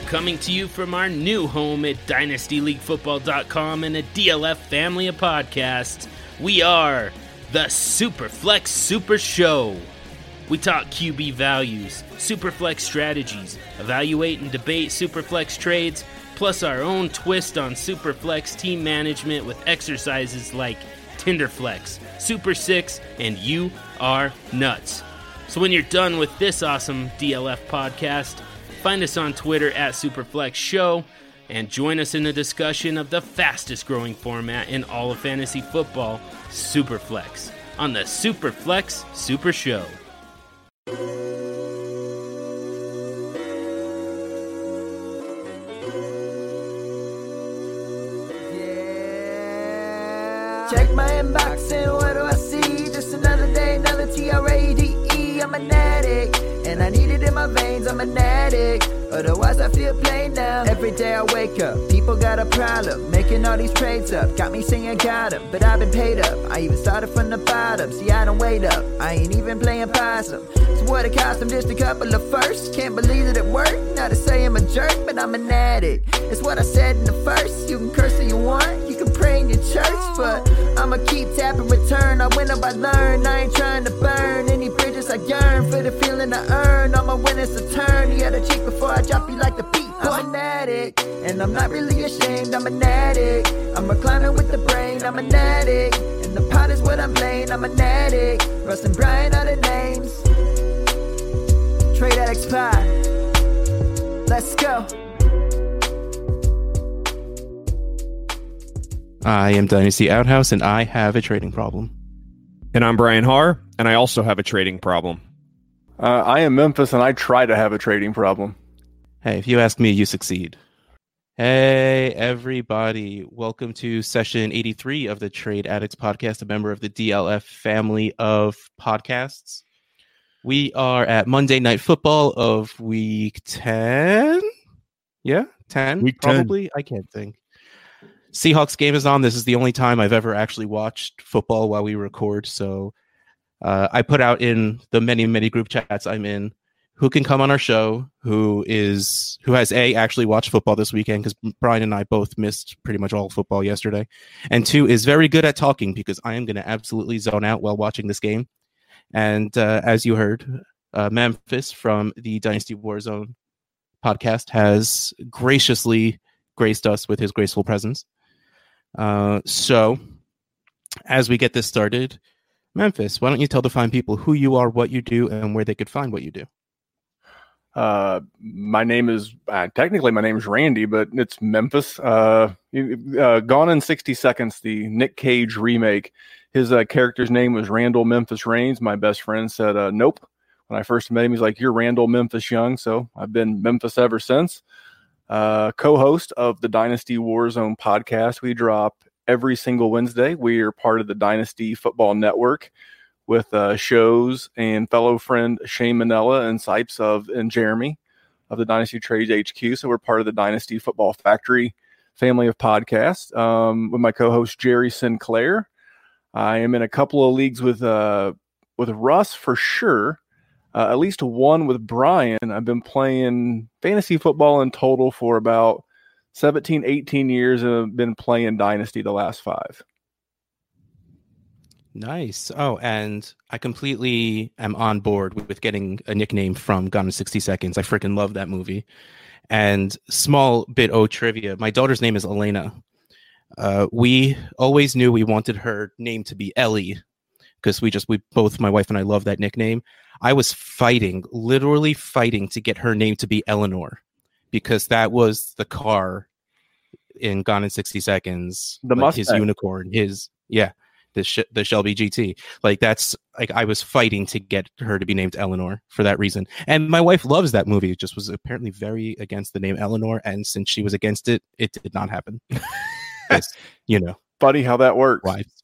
coming to you from our new home at DynastyLeagueFootball.com and a DLF family of podcasts. We are the Superflex Super Show. We talk QB values, Superflex strategies, evaluate and debate Superflex trades, plus our own twist on Superflex team management with exercises like Tinderflex, Super 6, and You Are Nuts. So when you're done with this awesome DLF podcast, find us on Twitter at Superflex Show and join us in the discussion of the fastest growing format in all of fantasy football, Superflex, on the Superflex Super Show. Check my inbox and what do I see? Just another day, another TRADE. I'm an addict, and I need it in my veins. I'm an addict, otherwise I feel plain now. Every day I wake up, people got a problem, making all these trades up. Got me singing got 'em, but I've been paid up. I even started from the bottom, see I don't wait up. I ain't even playing possum. So what it cost them, just a couple of firsts. Can't believe that it worked, not to say I'm a jerk, but I'm an addict. It's what I said in the first. You can curse if you want, you can pray in your church, but I'ma keep tapping return. I win up, I learn, I ain't trying to burn any bridges. I yearn for the feeling I earn. All my winners a turn, you gotta cheat before I drop you like the beat. I'm an addict, and I'm not really ashamed. I'm an addict, I'm reclining with the brain. I'm an addict, and the pot is what I'm playing. I'm an addict, Russ and Brian are the names. Trade Addicts Pod, let's go. I am Dynasty Outhouse, and I have a trading problem. And I'm Brian Haar, and I also have a trading problem. I am Memphis, and I try to have a trading problem. Hey, if you ask me, you succeed. Hey, everybody. Welcome to session 83 of the Trade Addicts Podcast, a member of the DLF family of podcasts. We are at Monday Night Football of week 10? Yeah, 10? Week 10. Probably. I can't think. Seahawks game is on. This is the only time I've ever actually watched football while we record. So I put out in the many group chats I'm in who can come on our show, who has actually watched football this weekend, because Brian and I both missed pretty much all football yesterday, and 2 is very good at talking, because I am going to absolutely zone out while watching this game. And as you heard, Memphis from the Dynasty Warzone podcast has graciously graced us with his graceful presence. So as we get this started, Memphis, why don't you tell the fine people who you are, what you do, and where they could find what you do? My name is technically my name is Randy, but it's Memphis. Gone in 60 Seconds, the Nick Cage remake. His character's name was Randall Memphis Reigns. My best friend said, nope. When I first met him, he's like, you're Randall Memphis Young. So I've been Memphis ever since. Co-host of the Dynasty Warzone podcast. We drop every single Wednesday. We are part of the Dynasty Football Network with shows and fellow friend Shane Manella and Sipes and Jeremy of the Dynasty Trades HQ. So we're part of the Dynasty Football Factory family of podcasts. With my co-host Jerry Sinclair. I am in a couple of leagues with Russ for sure. At least one with Brian. I've been playing fantasy football in total for about 17, 18 years, and I've been playing Dynasty the last 5. Nice. Oh, and I completely am on board with getting a nickname from Gone in 60 Seconds. I freaking love that movie. And small bit of trivia. My daughter's name is Elena. We always knew we wanted her name to be Ellie, because we both, my wife and I, love that nickname. I was literally fighting to get her name to be Eleanor, because that was the car in Gone in 60 Seconds. The like Mustang. His unicorn, the Shelby GT. Like, that's like, I was fighting to get her to be named Eleanor for that reason. And my wife loves that movie. It just was apparently very against the name Eleanor. And since she was against it, it did not happen. Funny how that works. Wives.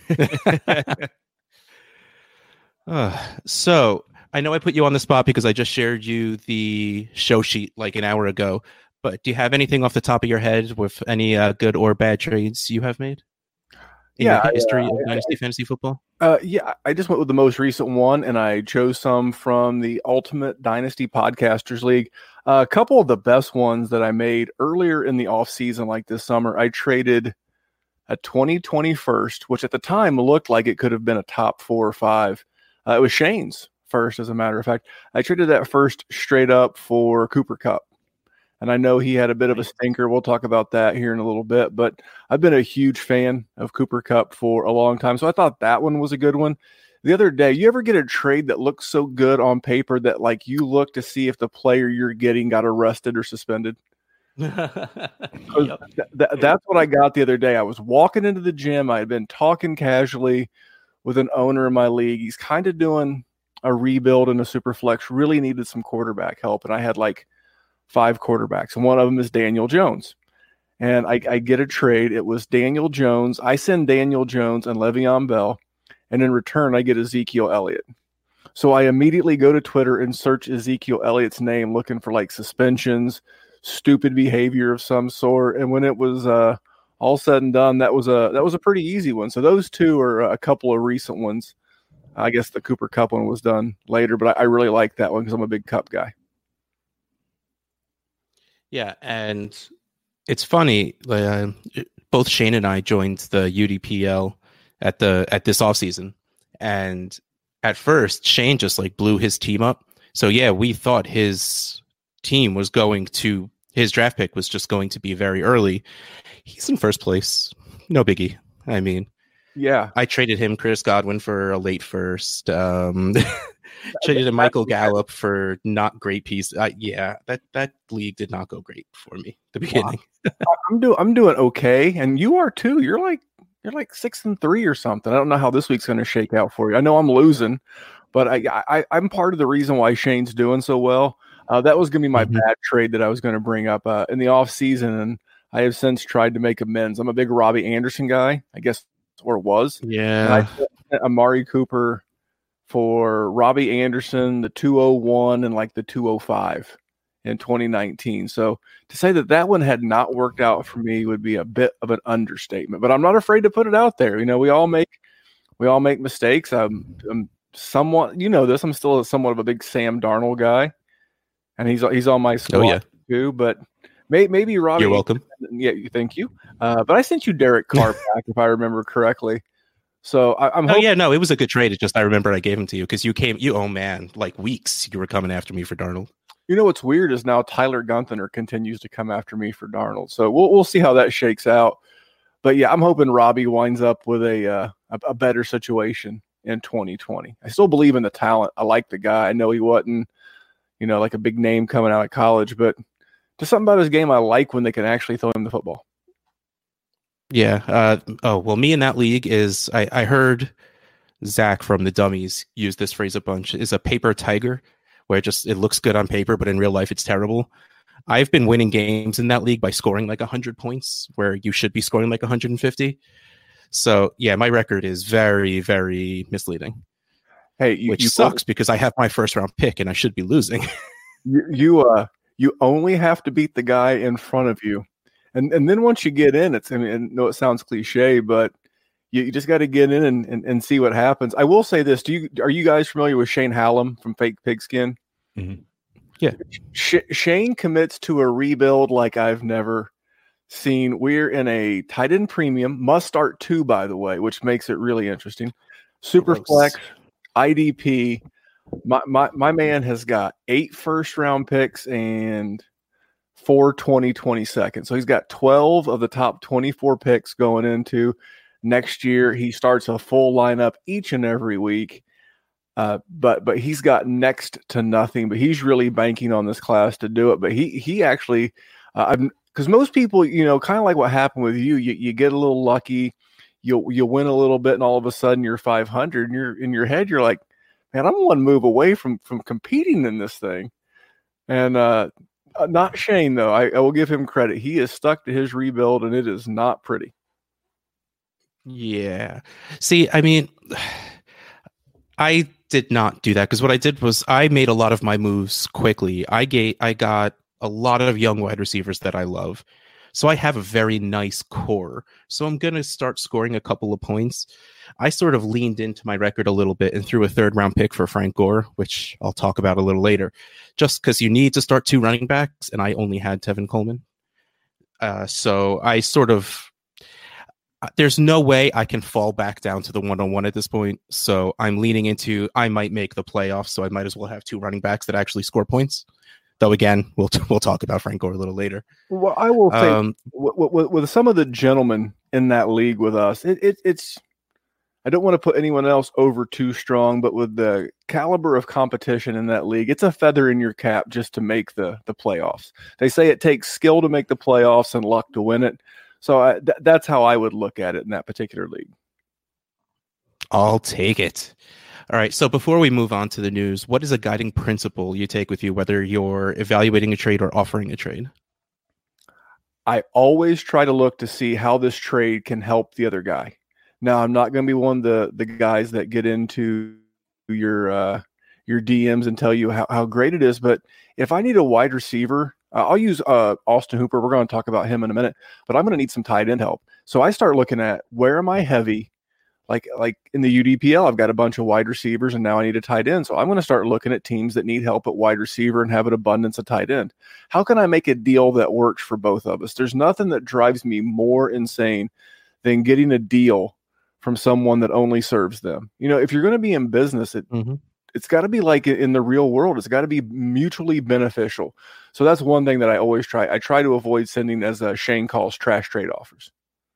So I know I put you on the spot because I just shared you the show sheet like an hour ago, but do you have anything off the top of your head with any good or bad trades you have made? in your history of Dynasty Fantasy Football? Yeah, I just went with the most recent one, and I chose some from the Ultimate Dynasty Podcasters League. A couple of the best ones that I made earlier in the offseason, like this summer, I traded a 2020 first, which at the time looked like it could have been a top 4 or 5. It was Shane's first, as a matter of fact. I traded that first straight up for Cooper Kupp. And I know he had a bit of a stinker. We'll talk about that here in a little bit. But I've been a huge fan of Cooper Kupp for a long time. So I thought that one was a good one. The other day, you ever get a trade that looks so good on paper that like you look to see if the player you're getting got arrested or suspended? That's what I got the other day. I was walking into the gym. I had been talking casually with an owner in my league. He's kind of doing a rebuild in a super flex, really needed some quarterback help. And I had like 5 quarterbacks, and one of them is Daniel Jones. And I get a trade. It was Daniel Jones. I send Daniel Jones and Le'Veon Bell, and in return, I get Ezekiel Elliott. So I immediately go to Twitter and search Ezekiel Elliott's name, looking for like suspensions, stupid behavior of some sort. And when it was all said and done, that was a pretty easy one. So those two are a couple of recent ones. I guess the Cooper Kupp one was done later, but I really like that one because I'm a big Kupp guy. Yeah, and it's funny. Both Shane and I joined the UDPL at this offseason, and at first Shane just like blew his team up. So yeah, we thought his team was going to his draft pick was just going to be very early. He's in first place, no biggie. I mean, yeah, I traded him Chris Godwin for a late first. Traded him Michael Gallup for not great piece. Yeah, that league did not go great for me at the beginning. I'm doing okay, and you are too. You're like 6-3 or something. I don't know how this week's going to shake out for you. I know I'm losing, but I'm part of the reason why Shane's doing so well. That was going to be my bad trade that I was going to bring up in the off season, and I have since tried to make amends. I'm a big Robbie Anderson guy, I guess, or was. Yeah, and I sent Amari Cooper for Robbie Anderson, the 201 and like the 205 in 2019. So to say that one had not worked out for me would be a bit of an understatement, but I'm not afraid to put it out there. You know, we all make mistakes. I'm somewhat, you know this, I'm still somewhat of a big Sam Darnold guy, and he's on my squad too, but maybe Robbie. You're welcome. Yeah, thank you. But I sent you Derek Carr back, if I remember correctly. So I'm hoping. Oh yeah, no, it was a good trade. It just I remember I gave him to you because like weeks you were coming after me for Darnold. You know what's weird is now Tyler Gunther continues to come after me for Darnold. So we'll see how that shakes out. But yeah, I'm hoping Robbie winds up with a better situation in 2020. I still believe in the talent. I like the guy. I know he wasn't, like a big name coming out of college, but just something about his game I like when they can actually throw him the football. Yeah. Me in that league is I heard Zach from the Dummies use this phrase a bunch, is a paper tiger, where it looks good on paper, but in real life it's terrible. I've been winning games in that league by scoring like 100 points where you should be scoring like 150. So yeah, my record is very, very misleading. Hey, which sucks because I have my first round pick and I should be losing. You only have to beat the guy in front of you. And then once you get in, it sounds cliche, but you just got to get in and see what happens. I will say this: are you guys familiar with Shane Hallam from Fake Pigskin? Mm-hmm. Yeah, Shane commits to a rebuild like I've never seen. We're in a tight end premium, must start 2, by the way, which makes it really interesting. Super flex, IDP. My man has got 8 first round picks and 4 2022. So he's got 12 of the top 24 picks going into next year. He starts a full lineup each and every week. But he's got next to nothing, but he's really banking on this class to do it. But he actually, because most people, kind of like what happened with you get a little lucky, you'll win a little bit, and all of a sudden you're 500, and you're in your head, you're like, man, I'm one move away from competing in this thing. And not Shane, though. I will give him credit. He is stuck to his rebuild, and it is not pretty. Yeah. See, I mean, I did not do that because what I did was I made a lot of my moves quickly. I got a lot of young wide receivers that I love. So I have a very nice core. So I'm going to start scoring a couple of points. I sort of leaned into my record a little bit and threw a 3rd-round pick for Frank Gore, which I'll talk about a little later, just because you need to start 2 running backs, and I only had Tevin Coleman. So I sort of... there's no way I can fall back down to the 1-on-1 at this point. So I'm leaning into I might make the playoffs, so I might as well have 2 running backs that actually score points. Though again, we'll talk about Frank Gore a little later. Well, I will say with some of the gentlemen in that league with us, it's I don't want to put anyone else over too strong, but with the caliber of competition in that league, it's a feather in your cap just to make the playoffs. They say it takes skill to make the playoffs and luck to win it. So that's how I would look at it in that particular league. I'll take it. All right. So before we move on to the news, what is a guiding principle you take with you, whether you're evaluating a trade or offering a trade? I always try to look to see how this trade can help the other guy. Now, I'm not going to be one of the guys that get into your DMs and tell you how great it is. But if I need a wide receiver, I'll use Austin Hooper. We're going to talk about him in a minute, but I'm going to need some tight end help. So I start looking at where am I heavy? Like in the UDPL, I've got a bunch of wide receivers, and now I need a tight end. So I'm going to start looking at teams that need help at wide receiver and have an abundance of tight end. How can I make a deal that works for both of us? There's nothing that drives me more insane than getting a deal from someone that only serves them. You know, if you're going to be in business, it's got to be like in the real world. It's got to be mutually beneficial. So that's one thing that I always try. I try to avoid sending, as Shane calls, trash trade offers.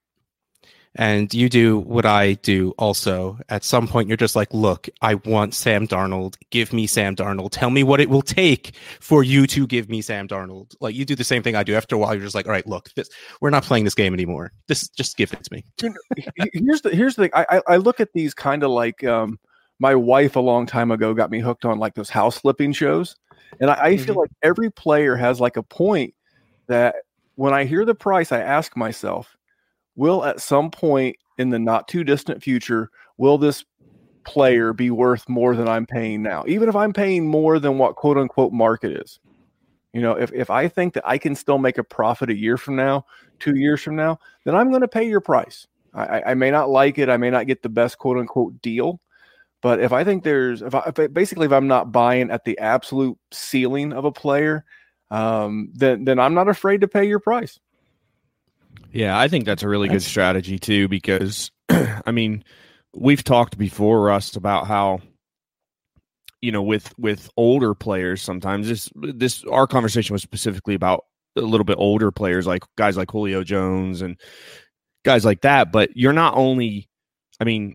And you do what I do also. At some point, you're just like, look, I want Sam Darnold. Give me Sam Darnold. Tell me what it will take for you to give me Sam Darnold. Like, you do the same thing I do. After a while, you're just like, all right, look, we're not playing this game anymore. Just give it to me. Here's the thing. I look at these kind of like my wife a long time ago got me hooked on like those house flipping shows. And I feel like every player has like a point that when I hear the price, I ask myself, will at some point in the not too distant future, will this player be worth more than I'm paying now? Even if I'm paying more than what quote unquote market is. You know, if I think that I can still make a profit a year from now, 2 years from now, then I'm going to pay your price. I may not like it. I may not get the best quote unquote deal. But if I think if I'm not buying at the absolute ceiling of a player, then I'm not afraid to pay your price. Yeah, I think that's a really good strategy too, because I mean, we've talked before, Russ, about how, you know, with older players, sometimes this our conversation was specifically about a little bit older players, like guys like Julio Jones and guys like that. But you're not only, I mean,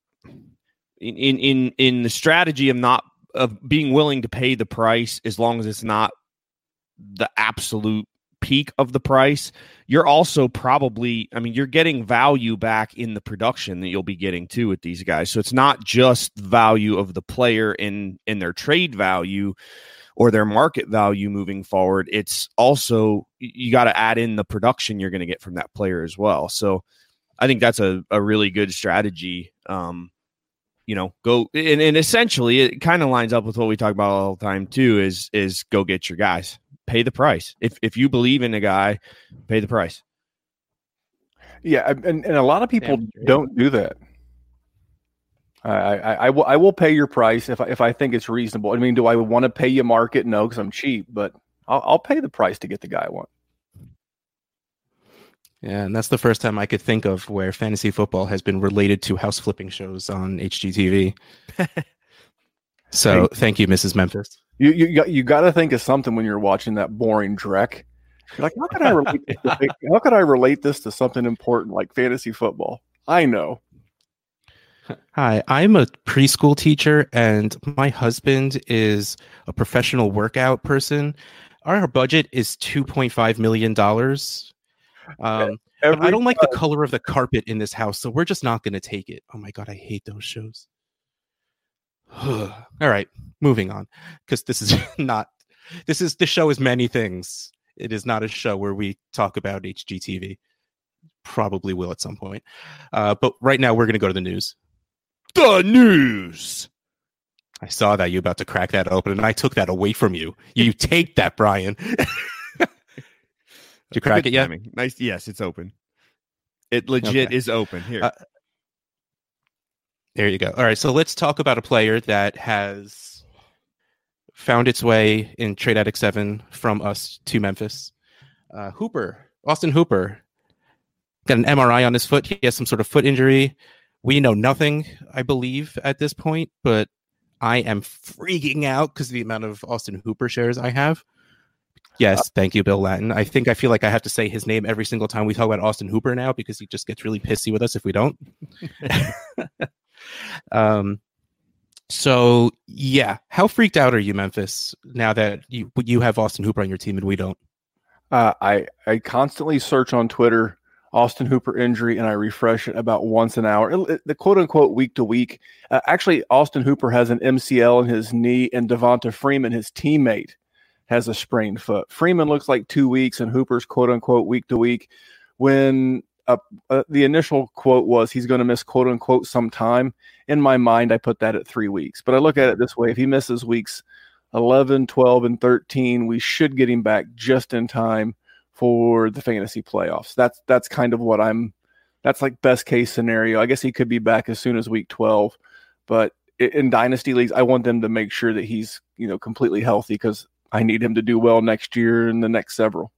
in the strategy of being willing to pay the price as long as it's not the absolute peak of the price, you're also probably, I mean, you're getting value back in the production that you'll be getting too with these guys. So it's not just value of the player in their trade value or their market value moving forward. It's also, you got to add in the production you're going to get from that player as well. So I think that's a really good strategy. You know, go and essentially it kind of lines up with what we talk about all the time too, is go get your guys. Pay the price. If you believe in a guy, pay the price. Yeah, and a lot of people don't do that. I will pay your price if I think it's reasonable. I mean, do I want to pay you market? No, because I'm cheap, but I'll pay the price to get the guy I want. Yeah, and that's the first time I could think of where fantasy football has been related to house flipping shows on HGTV. So hey, thank you, Mrs. Memphis. You got to think of something when you're watching that boring Drek. You're like, how could I relate this to something important like fantasy football? I know. Hi, I'm a preschool teacher, and my husband is a professional workout person. Our budget is $2.5 million. But I don't like the color of the carpet in this house, so we're just not going to take it. Oh my God, I hate those shows. All right, moving on, because this show is many things. It is not a show where we talk about HGTV. Probably will at some point. But right now we're going to go to the news. The news. I saw that you about to crack that open, and I took that away from you. You take that, Brian. you crack Good it yet? timing. Nice. Yes, it's open. It legit is open. Here. There you go. All right, so let's talk about a player that has found its way in Trade Addict 7 from us to Memphis. Austin Hooper, got an MRI on his foot. He has some sort of foot injury. We know nothing, I believe, at this point, but I am freaking out because of the amount of Austin Hooper shares I have. Yes, thank you, Bill Lattin. I feel like I have to say his name every single time we talk about Austin Hooper now because he just gets really pissy with us if we don't. So yeah, how freaked out are you, Memphis, now that you have Austin Hooper on your team and we don't? I constantly search on Twitter Austin Hooper injury and I refresh it about once an hour. The quote unquote week to week. Actually, Austin Hooper has an MCL in his knee, and Devonta Freeman, his teammate, has a sprained foot. Freeman looks like 2 weeks, and Hooper's quote unquote week to week. When the initial quote was he's going to miss quote unquote some time. In my mind, I put that at 3 weeks. But I look at it this way: if he misses weeks 11, 12, and 13, we should get him back just in time for the fantasy playoffs. That's kind of what that's like best case scenario. I guess he could be back as soon as week 12, but in dynasty leagues, I want them to make sure that he's, completely healthy because I need him to do well next year and the next several.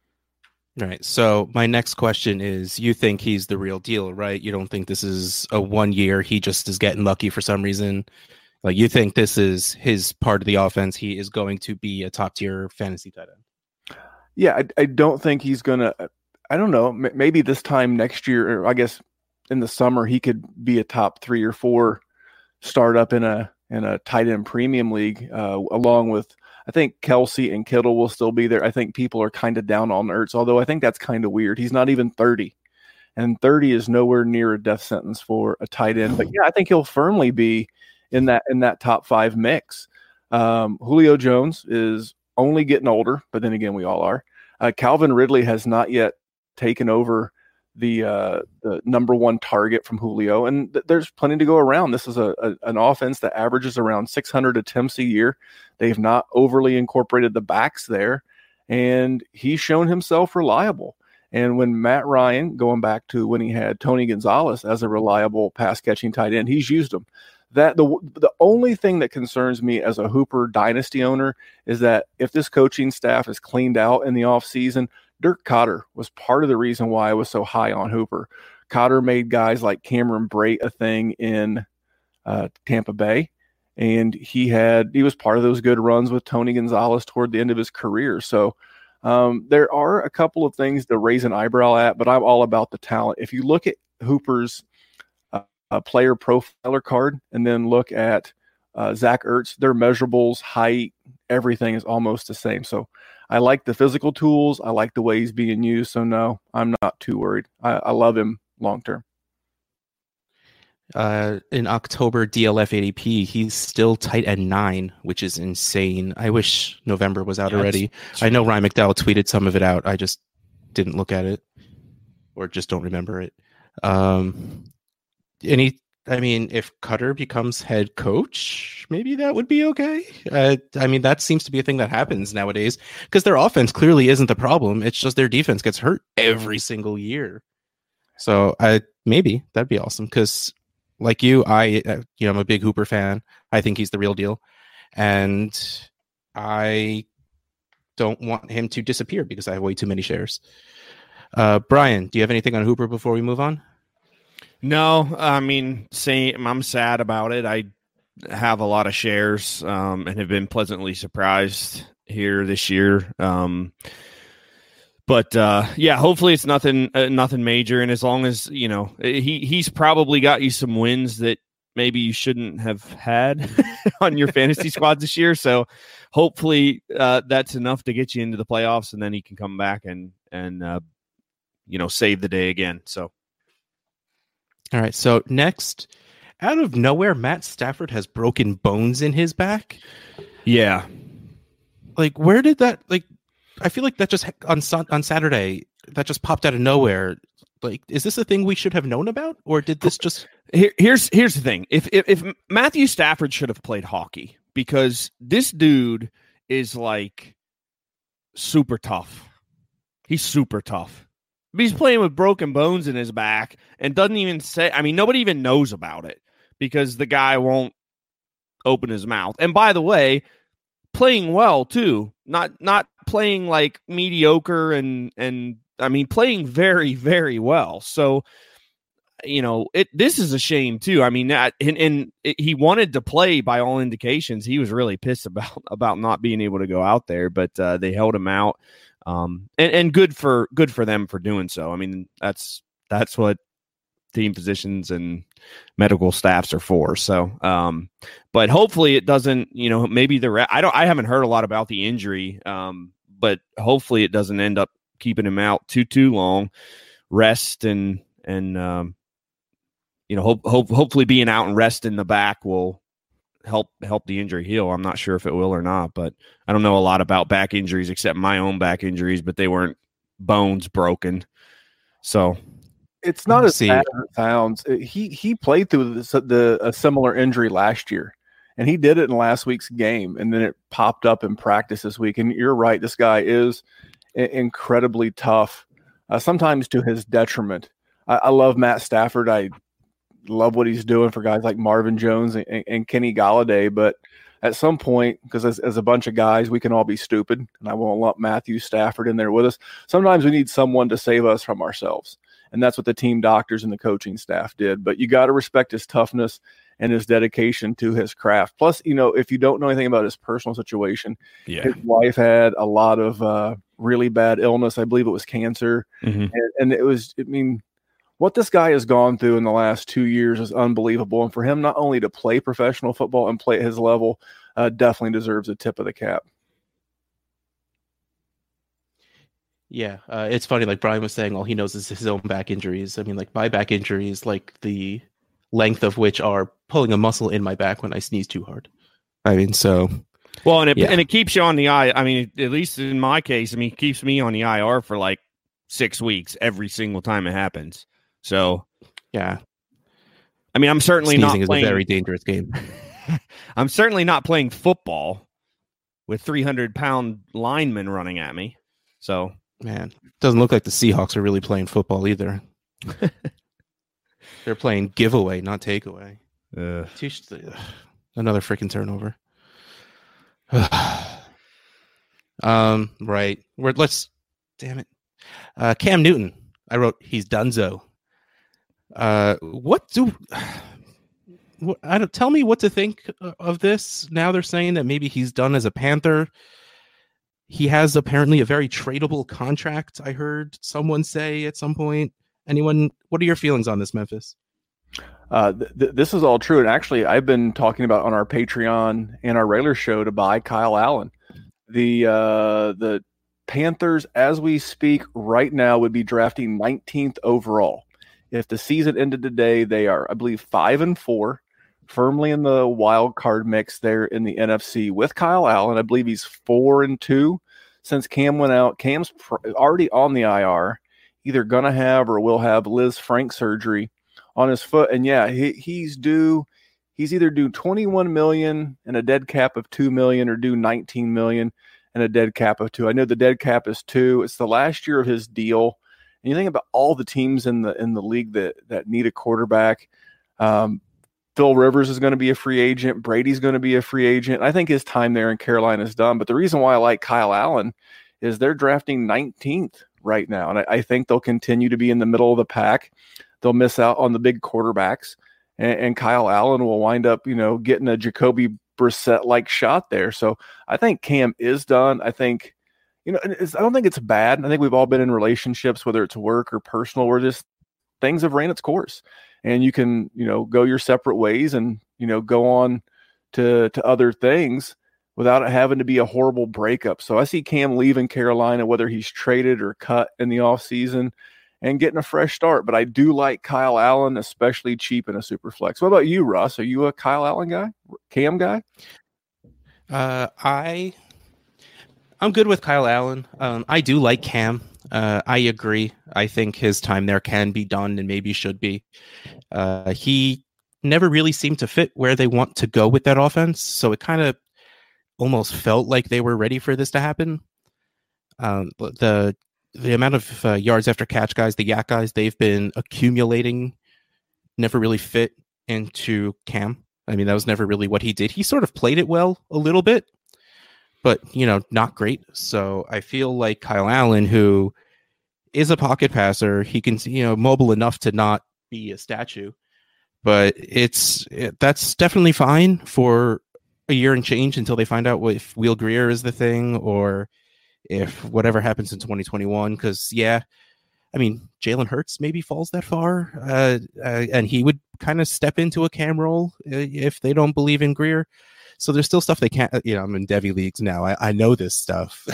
All right. So my next question is, you think he's the real deal, right? You don't think this is a 1 year, he just is getting lucky for some reason? Like, you think this is his part of the offense? He is going to be a top tier fantasy tight end? Yeah, I don't think he's going to, I don't know, maybe this time next year, or I guess in the summer, he could be a top 3 or 4 startup in a tight end premium league, along with, I think Kelsey and Kittle will still be there. I think people are kind of down on Ertz, although I think that's kind of weird. He's not even 30, and 30 is nowhere near a death sentence for a tight end. But yeah, I think he'll firmly be in that top 5 mix. Julio Jones is only getting older, but then again, we all are. Calvin Ridley has not yet taken over the number 1 target from Julio, and there's plenty to go around. This is an offense that averages around 600 attempts a year. They've not overly incorporated the backs there, and he's shown himself reliable. And when Matt Ryan, going back to when he had Tony Gonzalez as a reliable pass-catching tight end, he's used him. That the only thing that concerns me as a Hooper dynasty owner is that if this coaching staff is cleaned out in the offseason, Dirk Koetter was part of the reason why I was so high on Hooper. Koetter made guys like Cameron Brate a thing in Tampa Bay, and he was part of those good runs with Tony Gonzalez toward the end of his career. So there are a couple of things to raise an eyebrow at, but I'm all about the talent. If you look at Hooper's player profiler card and then look at Zach Ertz, their measurables, height, everything is almost the same. So I like the physical tools. I like the way he's being used. So no, I'm not too worried. I love him long term. In October DLF ADP, he's still tight at 9, which is insane. I wish November was out already. I know Ryan McDowell tweeted some of it out. I just didn't look at it, or just don't remember it. If Koetter becomes head coach, maybe that would be okay. That seems to be a thing that happens nowadays because their offense clearly isn't the problem. It's just their defense gets hurt every single year. So maybe that'd be awesome because, like you, I'm a big Hooper fan. I think he's the real deal, and I don't want him to disappear because I have way too many shares. Brian, do you have anything on Hooper before we move on? No, same. I'm sad about it. I have a lot of shares and have been pleasantly surprised here this year. But hopefully it's nothing major. And as long as, he's probably got you some wins that maybe you shouldn't have had on your fantasy squads this year. So hopefully that's enough to get you into the playoffs, and then he can come back and save the day again. So. All right. So next, out of nowhere, Matt Stafford has broken bones in his back. Yeah. Like, where did that, I feel like that just on Saturday, that just popped out of nowhere. Like, is this a thing we should have known about, or did this just? Here's the thing. If Matthew Stafford should have played hockey, because this dude is like super tough. He's super tough. He's playing with broken bones in his back and doesn't even say, I mean, nobody even knows about it because the guy won't open his mouth. And by the way, playing well too, not playing like mediocre and I mean, playing very, very well. So, this is a shame too. I mean, he wanted to play by all indications. He was really pissed about not being able to go out there, but they held him out. And good for them for doing so. I mean, that's what team physicians and medical staffs are for. So, but hopefully it doesn't, maybe I haven't heard a lot about the injury. But hopefully it doesn't end up keeping him out too long. Rest and hopefully being out and rest in the back will help the injury heal. I'm not sure if it will or not, but I don't know a lot about back injuries except my own back injuries, but they weren't bones broken. So it's not as bad as it sounds. He played through a similar injury last year, and he did it in last week's game, and then it popped up in practice this week. And you're right, this guy is incredibly tough, sometimes to his detriment. I love Matt Stafford. I love what he's doing for guys like Marvin Jones and Kenny Golladay, but at some point, because as a bunch of guys, we can all be stupid, and I won't lump Matthew Stafford in there with us. Sometimes we need someone to save us from ourselves, and that's what the team doctors and the coaching staff did. But you got to respect his toughness and his dedication to his craft. Plus, if you don't know anything about his personal situation, his wife had a lot of really bad illness. I believe it was cancer, and it was, what this guy has gone through in the last 2 years is unbelievable. And for him not only to play professional football and play at his level, definitely deserves a tip of the cap. Yeah, it's funny, like Brian was saying, all he knows is his own back injuries. I mean, like my back injuries, like the length of which are pulling a muscle in my back when I sneeze too hard. I mean, so... Well, and it keeps you on the IR. I mean, at least in my case, it keeps me on the IR for like 6 weeks every single time it happens. So, yeah. I mean, I'm certainly Sneezing not playing. Is a very dangerous game. I'm certainly not playing football with 300-pound linemen running at me. So, man, doesn't look like the Seahawks are really playing football either. They're playing giveaway, not takeaway. Another freaking turnover. Right. Damn it. Cam Newton. I wrote he's donezo. Tell me what to think of this. Now they're saying that maybe he's done as a Panther. He has apparently a very tradable contract. I heard someone say at some point. Anyone? What are your feelings on this, Memphis? This is all true, and actually, I've been talking about on our Patreon and our regular show to buy Kyle Allen. The Panthers, as we speak right now, would be drafting 19th overall. If the season ended today, they are, I believe, 5-4, firmly in the wild card mix there in the NFC with Kyle Allen. I believe he's 4-2 since Cam went out. Cam's already on the IR, either gonna have or will have Liz Frank surgery on his foot. And yeah, he's either due $21 million and a dead cap of $2 million, or due $19 million and a dead cap of $2 million. I know the dead cap is $2 million. It's the last year of his deal. And you think about all the teams in the league that need a quarterback. Phil Rivers is going to be a free agent. Brady's going to be a free agent. I think his time there in Carolina is done. But the reason why I like Kyle Allen is they're drafting 19th right now. And I think they'll continue to be in the middle of the pack. They'll miss out on the big quarterbacks. And Kyle Allen will wind up, getting a Jacoby Brissett-like shot there. So I think Cam is done. I think, I don't think it's bad. I think we've all been in relationships, whether it's work or personal, where just things have ran its course. And you can, go your separate ways and, go on to other things without it having to be a horrible breakup. So I see Cam leaving Carolina, whether he's traded or cut in the offseason, and getting a fresh start. But I do like Kyle Allen, especially cheap in a super flex. What about you, Russ? Are you a Kyle Allen guy? Cam guy? I'm good with Kyle Allen. I do like Cam. I agree. I think his time there can be done and maybe should be. He never really seemed to fit where they want to go with that offense. So it kind of almost felt like they were ready for this to happen. the amount of yards after catch guys, the yak guys, they've been accumulating, never really fit into Cam. I mean, that was never really what he did. He sort of played it well a little bit, but, not great. So I feel like Kyle Allen, who is a pocket passer, he can, mobile enough to not be a statue, but that's definitely fine for a year and change until they find out if Will Grier is the thing or if whatever happens in 2021. Because, Jalen Hurts maybe falls that far, and he would kind of step into a Cam role if they don't believe in Grier. So there's still stuff they can't, I'm in Devy leagues now. I know this stuff.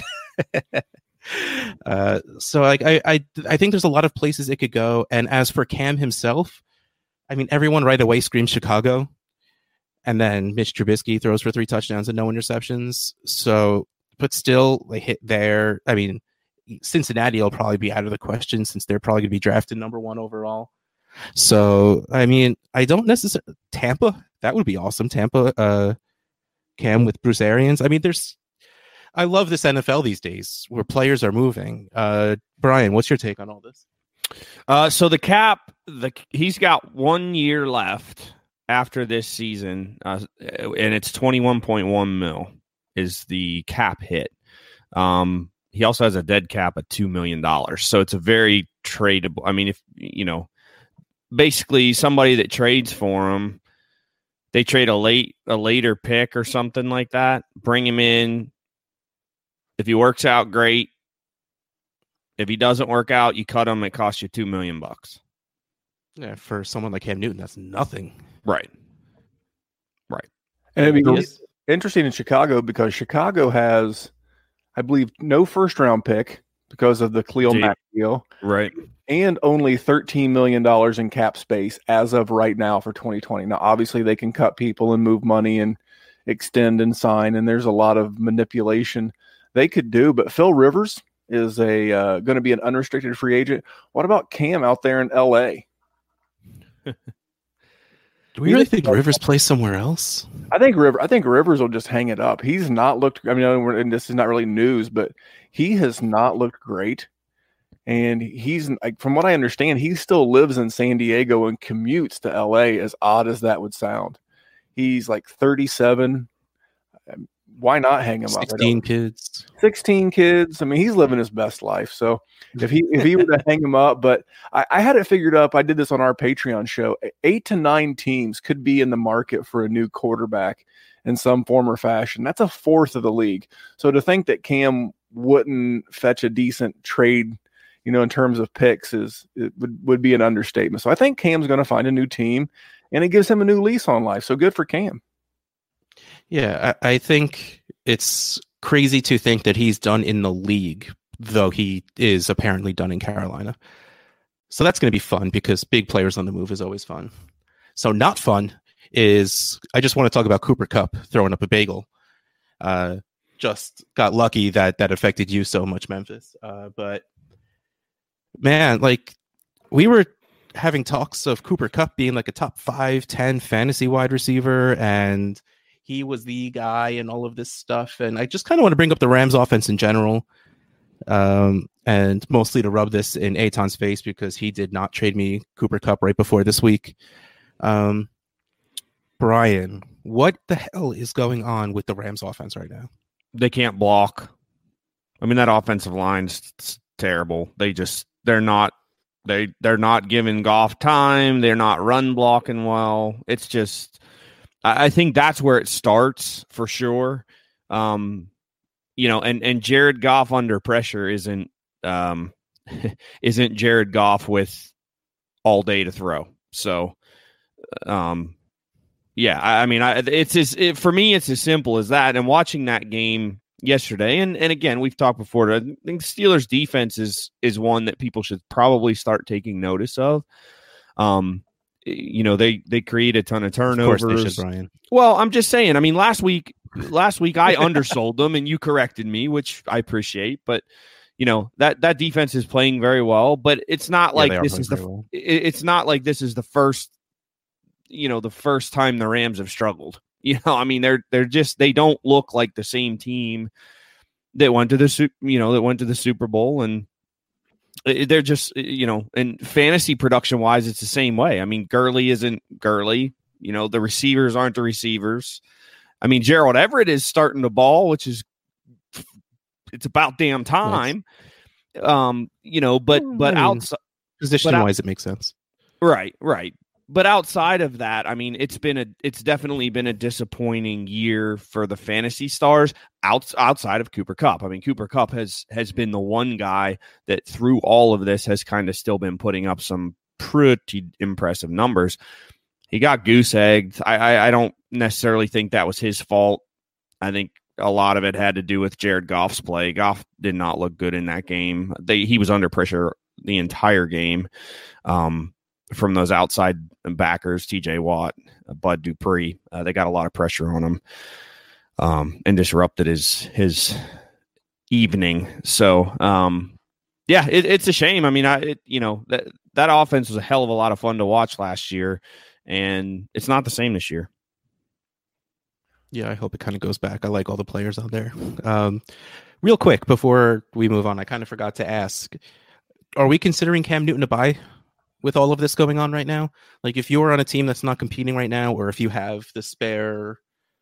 So I think there's a lot of places it could go. And as for Cam himself, everyone right away screams Chicago. And then Mitch Trubisky throws for 3 touchdowns and no interceptions. So, but still, they hit there. Cincinnati will probably be out of the question since they're probably going to be drafted number 1 overall. So, I don't necessarily... Tampa, that would be awesome. Tampa, Cam with Bruce Arians. I love this NFL these days where players are moving. Brian, what's your take on all this? So the cap, he's got 1 year left after this season, and it's 21.1 mil is the cap hit. He also has a dead cap of $2 million. So it's a very tradable. If basically somebody that trades for him, they trade a later pick or something like that, bring him in. If he works out, great. If he doesn't work out, you cut him. It costs you $2 million. Yeah, for someone like Cam Newton, that's nothing. Right. And it'd be interesting in Chicago because Chicago has, I believe, no first-round pick because of the Khalil Mack deal. Right. And only $13 million in cap space as of right now for 2020. Now, obviously, they can cut people and move money and extend and sign, and there's a lot of manipulation they could do. But Phil Rivers is going to be an unrestricted free agent. What about Cam out there in L.A.? Do we really think Rivers plays somewhere else? I think Rivers will just hang it up. He's not looked. And this is not really news, but he has not looked great. And he's, from what I understand, he still lives in San Diego and commutes to L.A. As odd as that would sound, he's like 37. Why not hang him 16 kids. 16 kids. He's living his best life. So if he were to hang him up, but I had it figured up. I did this on our Patreon show. 8 to 9 teams could be in the market for a new quarterback in some form or fashion. That's a fourth of the league. So to think that Cam wouldn't fetch a decent trade, in terms of picks would be an understatement. So I think Cam's going to find a new team, and it gives him a new lease on life. So good for Cam. Yeah, I think it's crazy to think that he's done in the league, though he is apparently done in Carolina. So that's going to be fun because big players on the move is always fun. So not fun is, I just want to talk about Cooper Kupp throwing up a bagel. Just got lucky that affected you so much, Memphis. But man, we were having talks of Cooper Kupp being like a top 5-10 fantasy wide receiver, and he was the guy and all of this stuff. And I just kind of want to bring up the Rams offense in general, and mostly to rub this in Eitan's face because he did not trade me Cooper Kupp right before this week. Brian, what the hell is going on with the Rams offense right now? They can't block. That offensive line's terrible. They're not giving Goff time. They're not run blocking well. It's just, I think that's where it starts for sure. And Jared Goff under pressure isn't Jared Goff with all day to throw. So, for me, it's as simple as that. And watching that game yesterday, and again, we've talked before, I think Steelers defense is one that people should probably start taking notice of. They create a ton of turnovers. Of course they should, Brian. Well, I'm just saying. Last week I undersold them, and you corrected me, which I appreciate. But that defense is playing very well. But it's not like this is it's not like this is the first time the Rams have struggled. They're just, they don't look like the same team that went to the Super Bowl, and they're just, and fantasy production wise, it's the same way. I mean, Gurley isn't Gurley. The receivers aren't the receivers. I mean, Gerald Everett is starting the ball, which is, it's about damn time. But outside position wise, it makes sense. Right. But outside of that, I mean, it's definitely been a disappointing year for the fantasy stars outside of Cooper Kupp. I mean, Cooper Kupp has been the one guy that through all of this has kind of still been putting up some pretty impressive numbers. He got goose egged. I don't necessarily think that was his fault. I think a lot of it had to do with Jared Goff's play. Goff did not look good in that game. He was under pressure the entire game. From those outside backers, TJ Watt, Bud Dupree, they got a lot of pressure on him and disrupted his evening. So, it's a shame. I mean, that offense was a hell of a lot of fun to watch last year, and it's not the same this year. Yeah, I hope it kind of goes back. I like all the players out there. Real quick, before we move on, I kind of forgot to ask, are we considering Cam Newton to buy with all of this going on right now? Like, if you're on a team that's not competing right now, or if you have the spare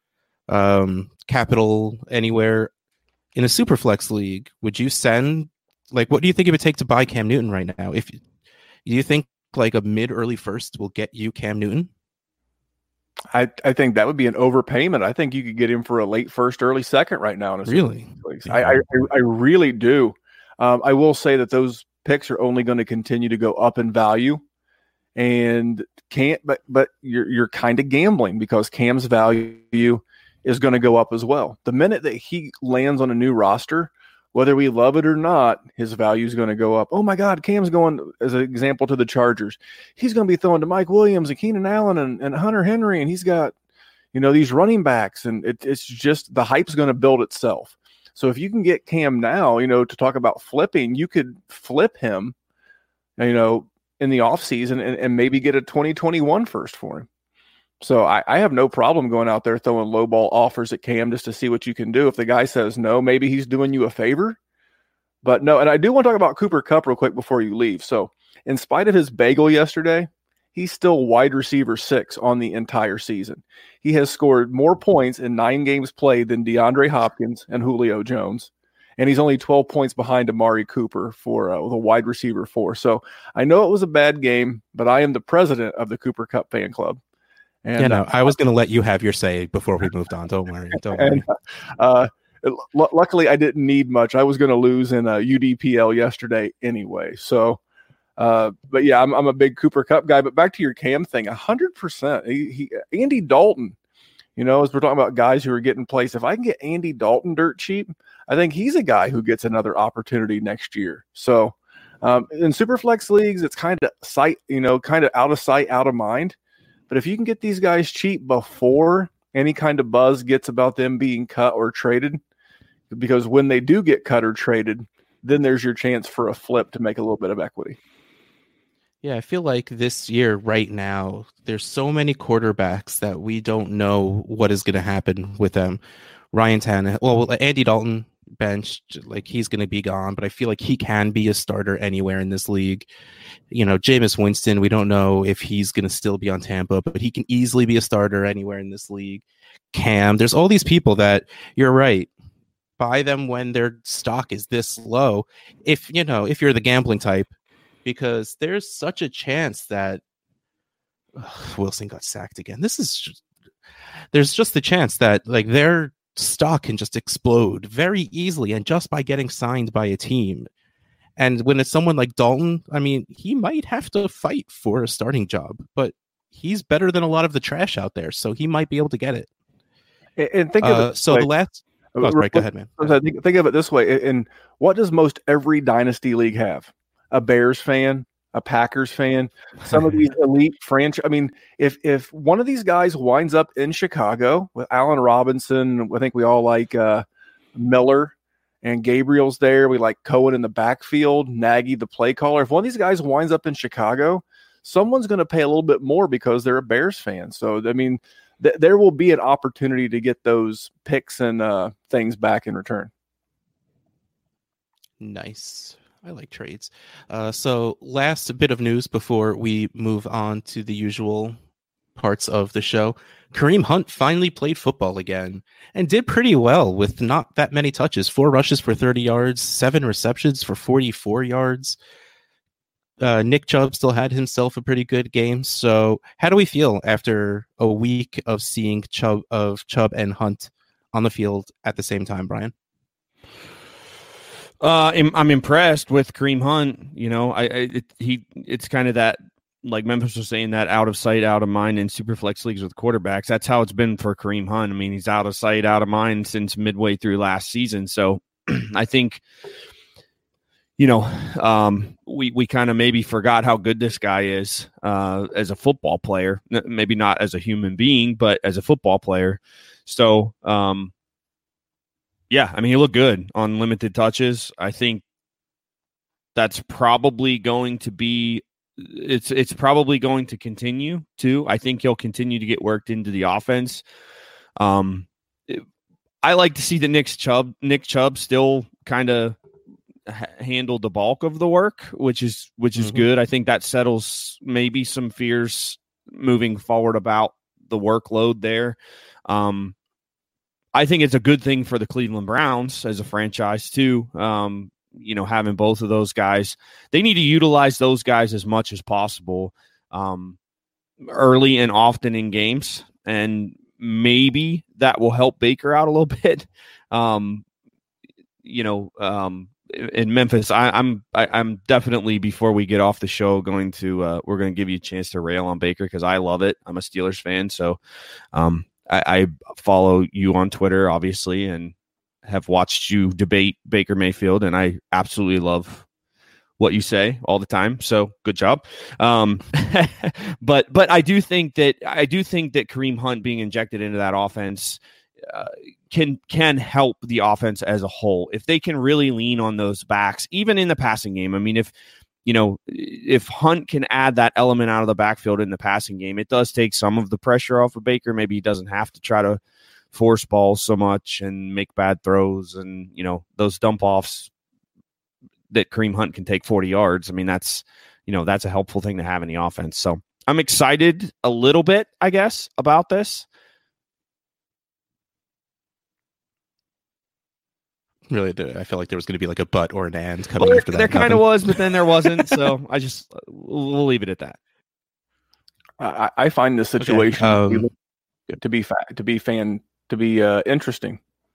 capital anywhere in a super flex league, would you send, like, what do you think it would take to buy Cam Newton right now? Do you think like a mid-early first will get you Cam Newton? I think that would be an overpayment. I think you could get him for a late first, early second right now. Really? I really do. I will say that those picks are only going to continue to go up in value, and but you're kind of gambling because Cam's value is going to go up as well. The minute that he lands on a new roster, whether we love it or not, his value is going to go up. Oh my God, Cam's going, as an example, to the Chargers. He's going to be throwing to Mike Williams and Keenan Allen and Hunter Henry, and he's got, these running backs, and it's just the hype's going to build itself. So if you can get Cam now, to talk about flipping, you could flip him, in the offseason and maybe get a 2021 first for him. So I have no problem going out there throwing low ball offers at Cam just to see what you can do. If the guy says no, maybe he's doing you a favor. But no, and I do want to talk about Cooper Kupp real quick before you leave. So in spite of his bagel yesterday, he's still wide receiver 6 on the entire season. He has scored more points in 9 games played than DeAndre Hopkins and Julio Jones. And he's only 12 points behind Amari Cooper for the wide receiver 4. So I know it was a bad game, but I am the president of the Cooper Kupp fan club. And I was going to let you have your say before we moved on. Don't worry. Luckily, I didn't need much. I was going to lose in UDPL yesterday anyway. So, but yeah, I'm a big Cooper Kupp guy. But back to your Cam thing, 100%. Andy Dalton, as we're talking about guys who are getting placed, if I can get Andy Dalton dirt cheap, I think he's a guy who gets another opportunity next year. So, in Superflex leagues, it's kind of kind of out of sight, out of mind. But if you can get these guys cheap before any kind of buzz gets about them being cut or traded, because when they do get cut or traded, then there's your chance for a flip to make a little bit of equity. Yeah, I feel like this year right now, there's so many quarterbacks that we don't know what is going to happen with them. Ryan Tannehill, well, Andy Dalton benched, like he's going to be gone, but I feel like he can be a starter anywhere in this league. Jameis Winston, we don't know if he's going to still be on Tampa, but he can easily be a starter anywhere in this league. Cam, there's all these people that, you're right, buy them when their stock is this low. If you're the gambling type, because there's such a chance that Wilson got sacked again. There's just the chance that like their stock can just explode very easily, and just by getting signed by a team. And when it's someone like Dalton, I mean, he might have to fight for a starting job, but he's better than a lot of the trash out there, so he might be able to get it. And think of it. So the last. Right, go ahead, man. Think of it this way. And what does most every dynasty league have? A Bears fan, a Packers fan, some of these elite franchise. I mean, if one of these guys winds up in Chicago with Allen Robinson, I think we all like Miller and Gabriel's there. We like Cohen in the backfield, Nagy, the play caller. If one of these guys winds up in Chicago, someone's going to pay a little bit more because they're a Bears fan. So, I mean, there will be an opportunity to get those picks and things back in return. Nice. I like trades. So last bit of news before we move on to the usual parts of the show. Kareem Hunt finally played football again and did pretty well with not that many touches. 4 rushes for 30 yards, 7 receptions for 44 yards. Nick Chubb still had himself a pretty good game. So how do we feel after a week of seeing Chubb and Hunt on the field at the same time, Brian? I'm impressed with Kareem Hunt. You know, it's kind of that, like Memphis was saying, that out of sight, out of mind in Superflex leagues with quarterbacks. That's how it's been for Kareem Hunt. I mean, he's out of sight, out of mind since midway through last season. So I think, you know, we kind of maybe forgot how good this guy is as a football player. Maybe not as a human being, but as a football player. So, yeah, I mean, he looked good on limited touches. I think that's probably going to be it's probably going to continue too. I think he'll continue to get worked into the offense. I like to see that Nick Chubb still kind of handled the bulk of the work, which is good. I think that settles maybe some fears moving forward about the workload there. I think it's a good thing for the Cleveland Browns as a franchise too. You know, having both of those guys, they need to utilize those guys as much as possible early and often in games. And maybe that will help Baker out a little bit. You know, in Memphis, I'm definitely, before we get off the show, we're going to give you a chance to rail on Baker because I love it. I'm a Steelers fan. So I follow you on Twitter, obviously, and have watched you debate Baker Mayfield, and I absolutely love what you say all the time. So good job. But I do think that Kareem Hunt being injected into that offense can help the offense as a whole if they can really lean on those backs, even in the passing game. I mean, if Hunt can add that element out of the backfield in the passing game, it does take some of the pressure off of Baker. Maybe he doesn't have to try to force balls so much and make bad throws, and you know, those dump offs that Kareem Hunt can take 40 yards. I mean, that's a helpful thing to have in the offense. So I'm excited a little bit, I guess, about this. Really, I felt like there was going to be like a but or an and coming after that. There kind of was, but then there wasn't. So we'll leave it at that. I find this situation to be interesting.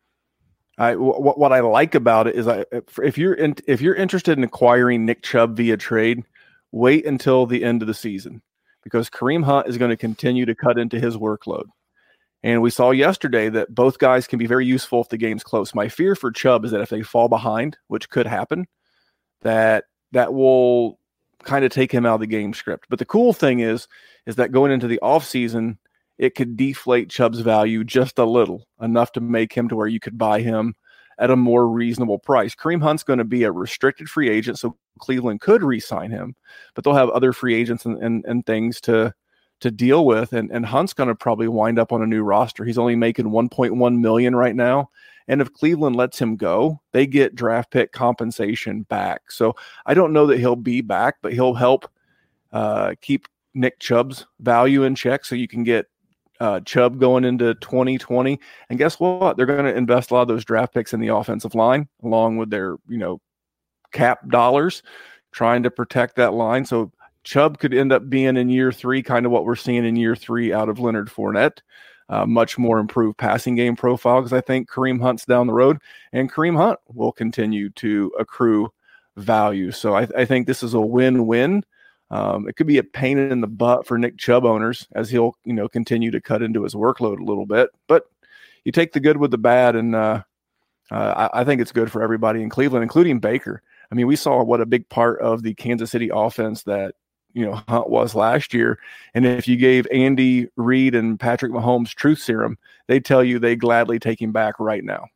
What I like about it is if you're interested in acquiring Nick Chubb via trade, wait until the end of the season because Kareem Hunt is going to continue to cut into his workload. And we saw yesterday that both guys can be very useful if the game's close. My fear for Chubb is that if they fall behind, which could happen, that will kind of take him out of the game script. But the cool thing is that going into the offseason, it could deflate Chubb's value just a little, enough to make him to where you could buy him at a more reasonable price. Kareem Hunt's going to be a restricted free agent, so Cleveland could re-sign him, but they'll have other free agents and things to deal with. And Hunt's going to probably wind up on a new roster. He's only making $1.1 million right now. And if Cleveland lets him go, they get draft pick compensation back. So I don't know that he'll be back, but he'll help keep Nick Chubb's value in check so you can get Chubb going into 2020. And guess what? They're going to invest a lot of those draft picks in the offensive line, along with their, cap dollars, trying to protect that line. So Chubb could end up being in year 3, kind of what we're seeing in year 3 out of Leonard Fournette. Much more improved passing game profile because I think Kareem Hunt's down the road, and Kareem Hunt will continue to accrue value. So I think this is a win-win. It could be a pain in the butt for Nick Chubb owners as he'll, continue to cut into his workload a little bit. But you take the good with the bad, and I think it's good for everybody in Cleveland, including Baker. I mean, we saw what a big part of the Kansas City offense that Hunt was last year. And if you gave Andy Reid and Patrick Mahomes truth serum, they'd tell you they gladly take him back right now.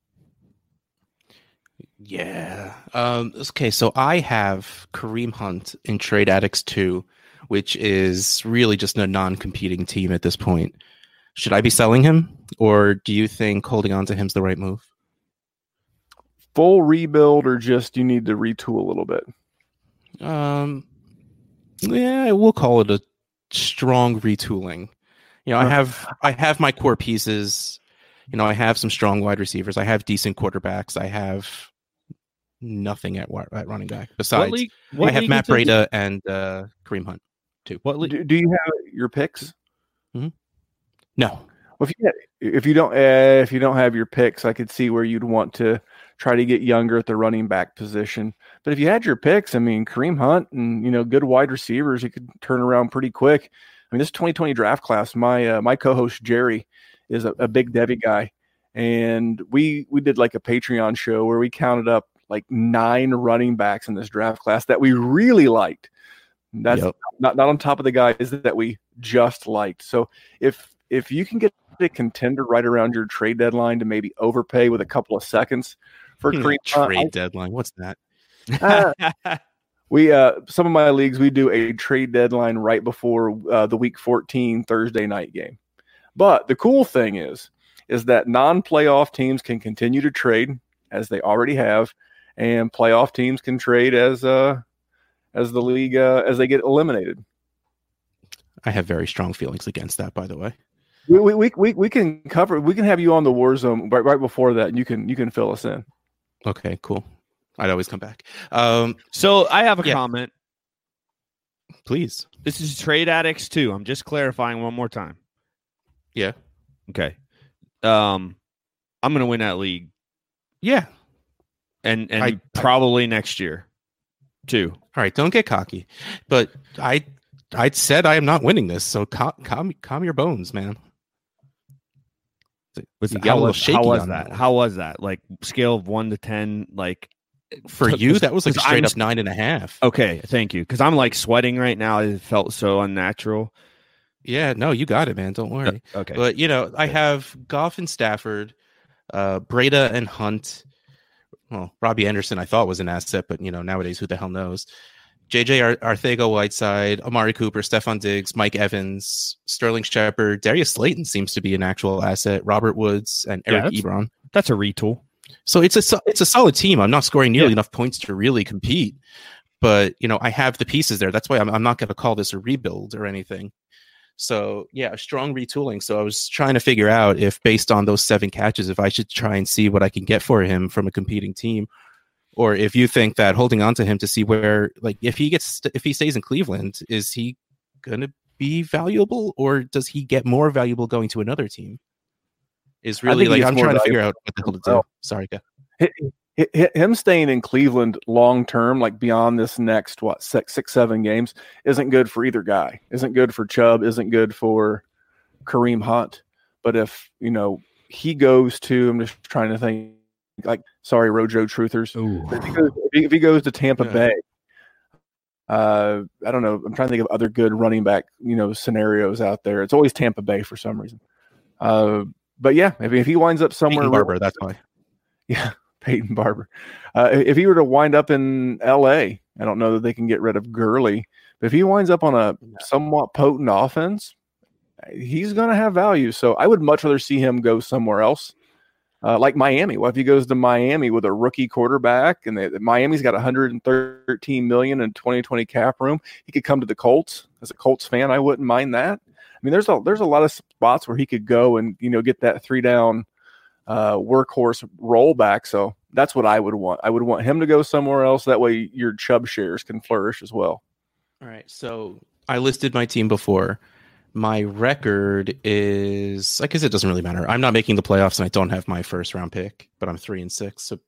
Yeah. Okay, so I have Kareem Hunt in Trade Addicts 2, which is really just a non-competing team at this point. Should I be selling him, or do you think holding on to him is the right move? full rebuild or just you need to retool a little bit? Yeah, we'll call it a strong retooling. I have my core pieces. I have some strong wide receivers. I have decent quarterbacks. I have nothing at running back. Besides, I have Matt Breida and Kareem Hunt too. Do you have your picks? Mm-hmm. No. Well, if you don't have your picks, I could see where you'd want to try to get younger at the running back position. But if you had your picks, I mean, Kareem Hunt and good wide receivers, you could turn around pretty quick. I mean, this 2020 draft class, my co-host Jerry is a big Debbie guy, and we did like a Patreon show where we counted up like 9 running backs in this draft class that we really liked. That's not on top of the guys that we just liked. So if you can get a contender right around your trade deadline to maybe overpay with a couple of seconds for Kareem trade deadline, what's that? We some of my leagues, we do a trade deadline right before the week 14 Thursday night game. But the cool thing is that non-playoff teams can continue to trade as they already have, and playoff teams can trade as the league as they get eliminated. I have very strong feelings against that, by the way. We can cover. We can have you on the War Zone right before that, and you can fill us in. Okay, cool. I'd always come back. So I have a comment. Please. This is Trade Addicts 2. I'm just clarifying one more time. Yeah. Okay. I'm going to win that league. Yeah. And probably next year too. All right, don't get cocky. But I said I am not winning this, so calm your bones, man. How was that? Like scale of 1 to 10, like for you, that was like straight up 9.5. Okay, thank you. Because I'm like sweating right now. It felt so unnatural. Yeah, no, you got it, man. Don't worry. Okay. But I have Goff and Stafford, Breida and Hunt. Well, Robbie Anderson I thought was an asset, but nowadays who the hell knows? JJ Arcega-Whiteside, Amari Cooper, Stephon Diggs, Mike Evans, Sterling Shepard, Darius Slayton seems to be an actual asset, Robert Woods, and Eric Ebron. That's a retool. So it's a solid team. I'm not scoring nearly enough points to really compete, but I have the pieces there. That's why I'm not going to call this a rebuild or anything. So yeah, a strong retooling. So I was trying to figure out if, based on those 7 catches, if I should try and see what I can get for him from a competing team, or if you think that holding on to him to see where, like, if he stays in Cleveland, is he going to be valuable, or does he get more valuable going to another team? Is really like I'm trying to figure out what the hell to do. Sorry, guy. Him staying in Cleveland long term, like beyond this next 6-7 games, isn't good for either guy. Isn't good for Chubb. Isn't good for Kareem Hunt. But if he goes to, I'm just trying to think. Like, sorry, Rojo Truthers. If he goes to Tampa Bay, I don't know. I'm trying to think of other good running back, scenarios out there. It's always Tampa Bay for some reason. But yeah, if he winds up somewhere, Peyton Barber, that's why. Yeah, Peyton Barber. If he were to wind up in L.A., I don't know that they can get rid of Gurley. But if he winds up on a somewhat potent offense, he's going to have value. So I would much rather see him go somewhere else. Like Miami. Well, if he goes to Miami with a rookie quarterback, and Miami's got $113 million in 2020 cap room, he could come to the Colts. As a Colts fan, I wouldn't mind that. I mean, there's a lot of spots where he could go and get that 3-down workhorse rollback. So that's what I would want. I would want him to go somewhere else. That way, your Chubb shares can flourish as well. All right. So I listed my team before. My record is, I guess it doesn't really matter. I'm not making the playoffs, and I don't have my first round pick, but I'm 3-6. So,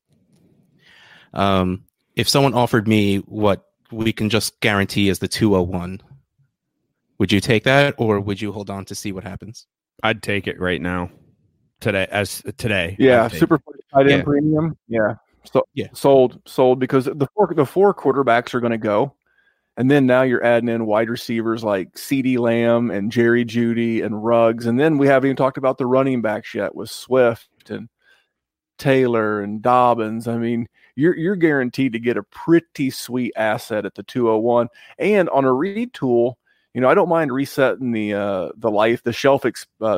if someone offered me what we can just guarantee as the 201, would you take that, or would you hold on to see what happens? I'd take it right now. Today. Yeah, super tight end premium. Yeah. So sold because the four quarterbacks are going to go. And then now you're adding in wide receivers like CeeDee Lamb and Jerry Jeudy and Ruggs. And then we haven't even talked about the running backs yet with Swift and Taylor and Dobbins. I mean, you're guaranteed to get a pretty sweet asset at the 201. And on a retool, I don't mind resetting the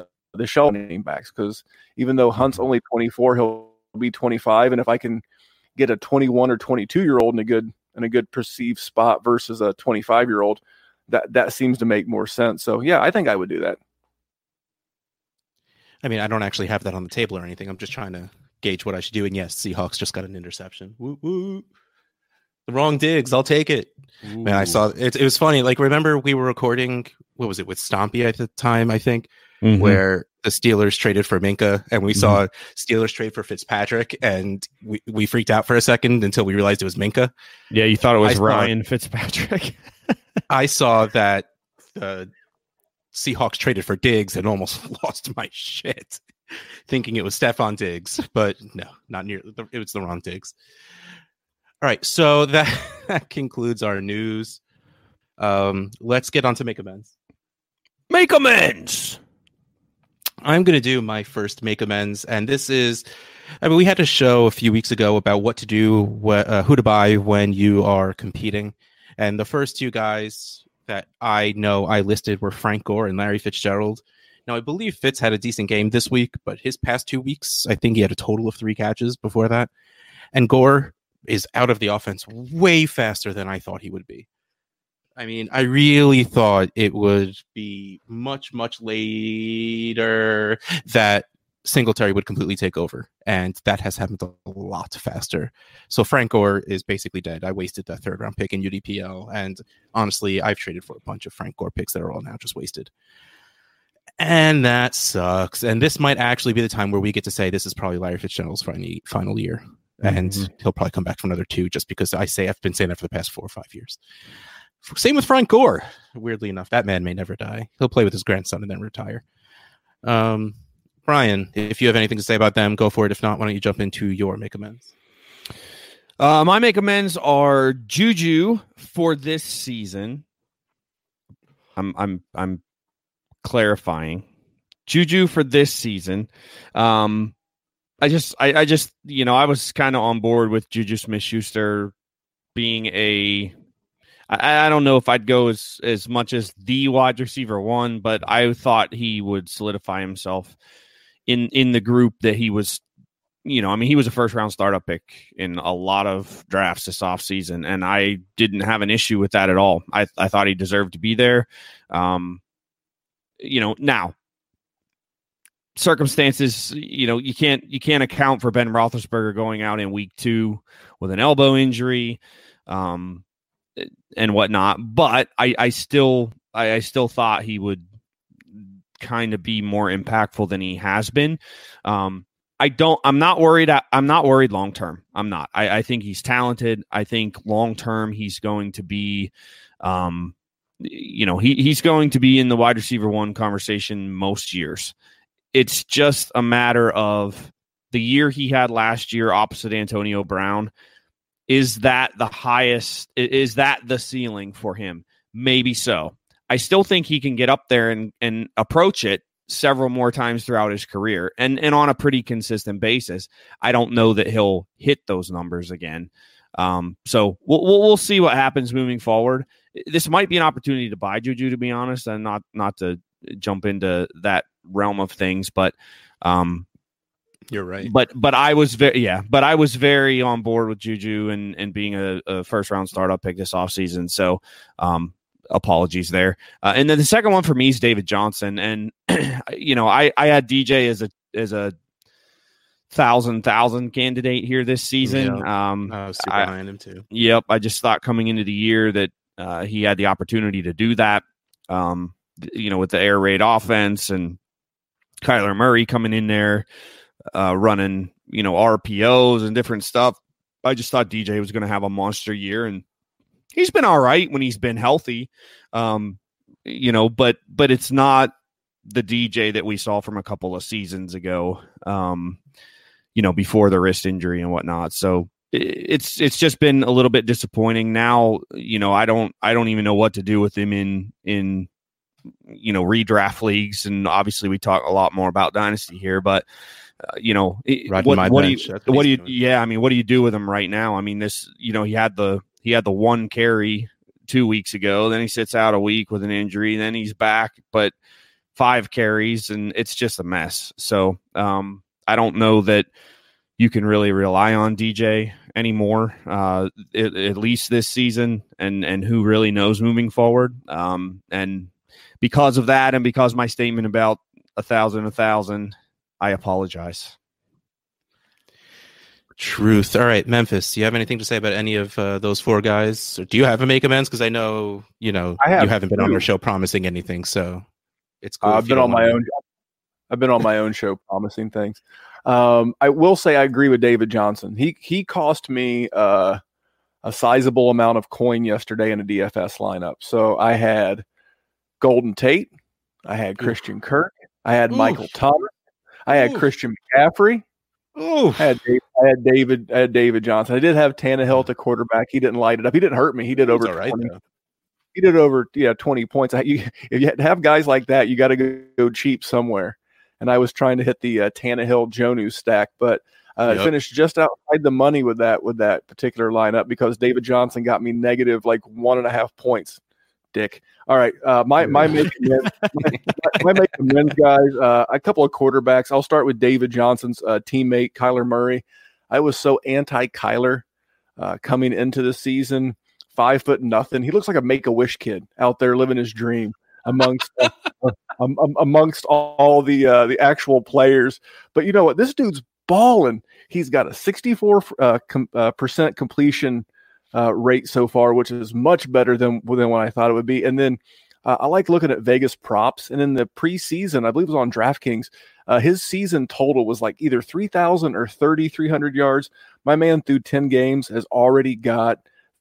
shelf running backs, because even though Hunt's only 24, he'll be 25. And if I can get a 21 or 22-year-old in a good perceived spot versus a 25-year-old. That seems to make more sense. So yeah, I think I would do that. I mean, I don't actually have that on the table or anything. I'm just trying to gauge what I should do. And yes, Seahawks just got an interception. Woo woo. The wrong Diggs. I'll take it. Ooh. Man, I saw it. It was funny. Like, remember we were recording, what was it, with Stompy at the time, I think, where the Steelers traded for Minka, and we saw Steelers trade for Fitzpatrick, and we freaked out for a second until we realized it was Minka. Yeah, you thought it was Ryan Fitzpatrick. I saw that the Seahawks traded for Diggs and almost lost my shit, thinking it was Stephon Diggs, but no, not near. It was the wrong Diggs. All right, so that concludes our news. Let's get on to Make Amends. Make Amends! I'm going to do my first Make Amends, and this is, I mean, we had a show a few weeks ago about what to do, who to buy when you are competing, and the first two guys that I know I listed were Frank Gore and Larry Fitzgerald. Now, I believe Fitz had a decent game this week, but his past 2 weeks, I think he had a total of 3 catches before that, and Gore is out of the offense way faster than I thought he would be. I mean, I really thought it would be much, much later that Singletary would completely take over, and that has happened a lot faster. So Frank Gore is basically dead. I wasted that 3rd-round pick in UDPL, and honestly, I've traded for a bunch of Frank Gore picks that are all now just wasted. And that sucks. And this might actually be the time where we get to say this is probably Larry Fitzgerald's final year, and he'll probably come back for another 2, just because I've been saying that for the past 4 or 5 years. Same with Frank Gore. Weirdly enough, that man may never die. He'll play with his grandson and then retire. Brian, if you have anything to say about them, go for it. If not, why don't you jump into your Make Amends? My Make Amends are Juju for this season. I'm clarifying. Juju for this season. I just I was kind of on board with Juju Smith-Schuster being a. I don't know if I'd go as much as the wide receiver 1, but I thought he would solidify himself in the group that he was, he was a 1st-round startup pick in a lot of drafts this offseason, and I didn't have an issue with that at all. I thought he deserved to be there. Now, circumstances, you can't account for Ben Roethlisberger going out in week 2 with an elbow injury. And whatnot, but I still thought he would kind of be more impactful than he has been. I'm not worried. I'm not worried long term. I'm not. I think he's talented. I think long term he's going to be, he's going to be in the wide receiver 1 conversation most years. It's just a matter of the year he had last year opposite Antonio Brown. Is that the highest? Is that the ceiling for him? Maybe so. I still think he can get up there and approach it several more times throughout his career and on a pretty consistent basis. I don't know that he'll hit those numbers again. So we'll see what happens moving forward. This might be an opportunity to buy Juju, to be honest, and not to jump into that realm of things, but you're right. But I was very on board with Juju and being a 1st-round startup pick this offseason. So apologies there. And then the second one for me is David Johnson. And I had DJ as a 1,000 candidate here this season. Yep. I was super behind him too. Yep. I just thought coming into the year that he had the opportunity to do that. With the air raid offense and Kyler Murray coming in there. Running, RPOs and different stuff. I just thought DJ was going to have a monster year, and he's been all right when he's been healthy. But it's not the DJ that we saw from a couple of seasons ago, before the wrist injury and whatnot. So it's just been a little bit disappointing. Now, I don't even know what to do with him in redraft leagues, and obviously we talk a lot more about Dynasty here, but what do you do with him right now? I mean, this, he had the 1 carry 2 weeks ago, then he sits out a week with an injury, then he's back, but 5 carries, and it's just a mess. So I don't know that you can really rely on DJ anymore, at least this season, and who really knows moving forward. And because of that, and because my statement about 1,000, I apologize. Truth. All right, Memphis, do you have anything to say about any of those four guys? Or do you have a make amends? Because I know, you haven't been on our show promising anything, so it's cool. I've been on my own show promising things. I will say I agree with David Johnson. He cost me a sizable amount of coin yesterday in a DFS lineup. So I had Golden Tate, I had Christian Kirk, I had Michael Thomas, I had Christian McCaffrey. I had David Johnson. I did have Tannehill at quarterback. He didn't light it up. He didn't hurt me. He did over 20. He did over 20 points. If you have guys like that, you got to go cheap somewhere. And I was trying to hit the Tannehill Jonnu stack, but finished just outside the money with that particular lineup because David Johnson got me negative like 1.5 points. Dick. All right, my make amends, guys. A couple of quarterbacks. I'll start with David Johnson's teammate Kyler Murray. I was so anti-Kyler coming into the season. 5'0". He looks like a Make-A-Wish kid out there living his dream amongst all the actual players. But you know what? This dude's balling. He's got a 64% completion rate so far, which is much better than what I thought it would be. And then I like looking at Vegas props. And in the preseason, I believe it was on DraftKings, his season total was like either 3,000 or 3,300 yards. My man through 10 games has already got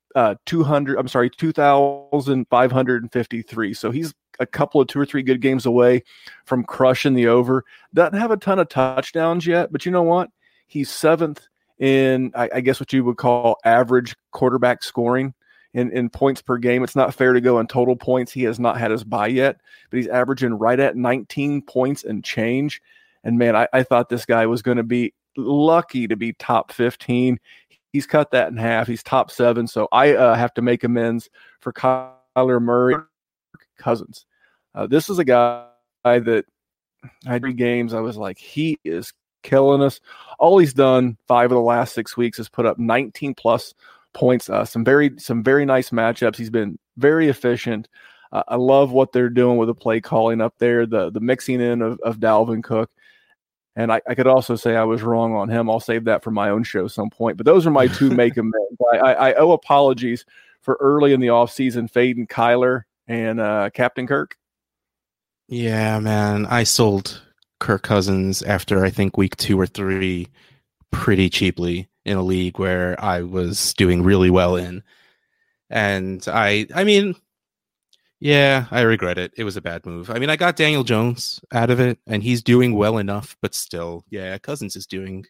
2,553. So he's a couple of 2 or 3 good games away from crushing the over. Doesn't have a ton of touchdowns yet, but you know what? He's 7th in, I guess what you would call average quarterback scoring in points per game. It's not fair to go in total points. He has not had his bye yet, but he's averaging right at 19 points and change. And man, I thought this guy was going to be lucky to be top 15. He's cut that in half. He's top 7. So I have to make amends for Kyler Murray. Cousins. This is a guy that I had 3 games. I was like, he is killing us. All he's done 5 of the last 6 weeks is put up 19 plus points. Some very nice matchups. He's been very efficient. I love what they're doing with the play calling up there, the mixing in of Dalvin Cook. And I could also say I was wrong on him. I'll save that for my own show some point. But those are my 2 make amends. I owe apologies for early in the offseason fading Kyler and Captain Kirk. Yeah, man. I sold Kirk Cousins after I think week 2 or 3 pretty cheaply in a league where I was doing really well in. And I mean, yeah, I regret it. It was a bad move. I mean, I got Daniel Jones out of it, and he's doing well enough, but still, yeah, Cousins is doing.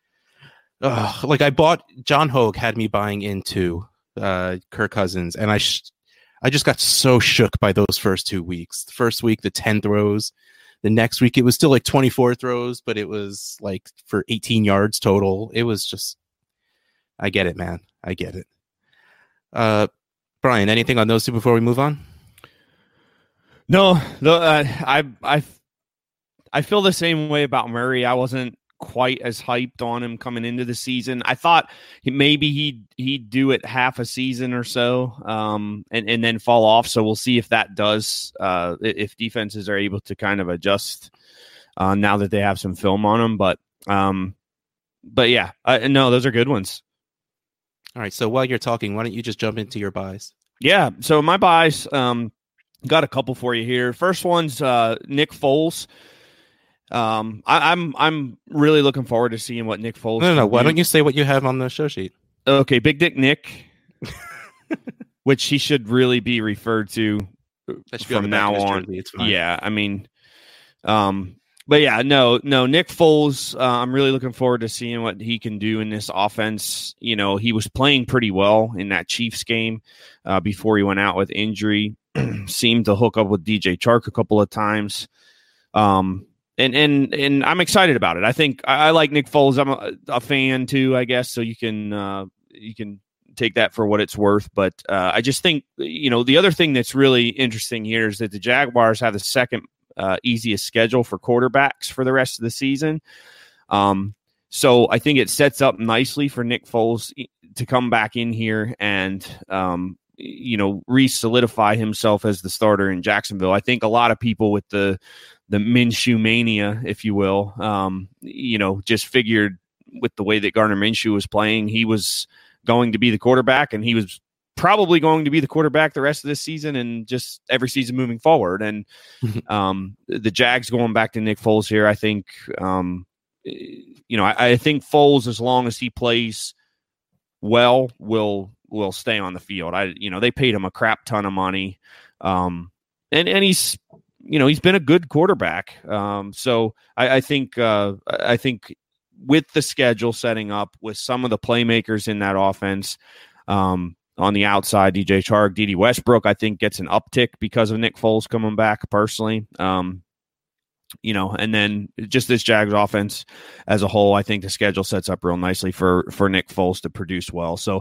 Like I bought John Hogue had me buying into Kirk Cousins, and I just got so shook by those first 2 weeks. The first week, the 10 throws. The next week, it was still like 24 throws, but it was like for 18 yards total. It was just, I get it, man. I get it. Brian, anything on those 2 before we move on? No, I feel the same way about Murray. I wasn't quite as hyped on him coming into the season. I thought maybe he'd do it half a season or so, and then fall off. So we'll see if that does, if defenses are able to kind of adjust now that they have some film on them. But yeah, no, those are good ones. All right. So while you're talking, why don't you just jump into your buys? Yeah. So my buys, got a couple for you here. First one's Nick Foles. I'm really looking forward to seeing what Nick Foles. No. Why don't you say what you have on the show sheet? Okay, Big Dick Nick, which he should really be referred to from now on. It's fine. Yeah, I mean, but yeah, no, Nick Foles. I'm really looking forward to seeing what he can do in this offense. You know, he was playing pretty well in that Chiefs game before he went out with injury. Seemed to hook up with DJ Chark a couple of times. And I'm excited about it. I think I like Nick Foles. I'm a fan too, I guess. So you can take that for what it's worth. But I just think, you know, the other thing that's really interesting here is that the Jaguars have the second easiest schedule for quarterbacks for the rest of the season. So I think it sets up nicely for Nick Foles to come back in here and, re-solidify himself as the starter in Jacksonville. I think a lot of people with the Minshew mania, if you will, just figured with the way that Gardner Minshew was playing, he was going to be the quarterback, and he was probably going to be the quarterback the rest of this season and just every season moving forward. And the Jags going back to Nick Foles here, I think, I think Foles, as long as he plays well, will stay on the field. They paid him a crap ton of money. And he's been a good quarterback. So I think with the schedule setting up, with some of the playmakers in that offense, on the outside, DJ Chark, Dede Westbrook, I think gets an uptick because of Nick Foles coming back personally. And then just this Jags offense as a whole, I think the schedule sets up real nicely for Nick Foles to produce well. So,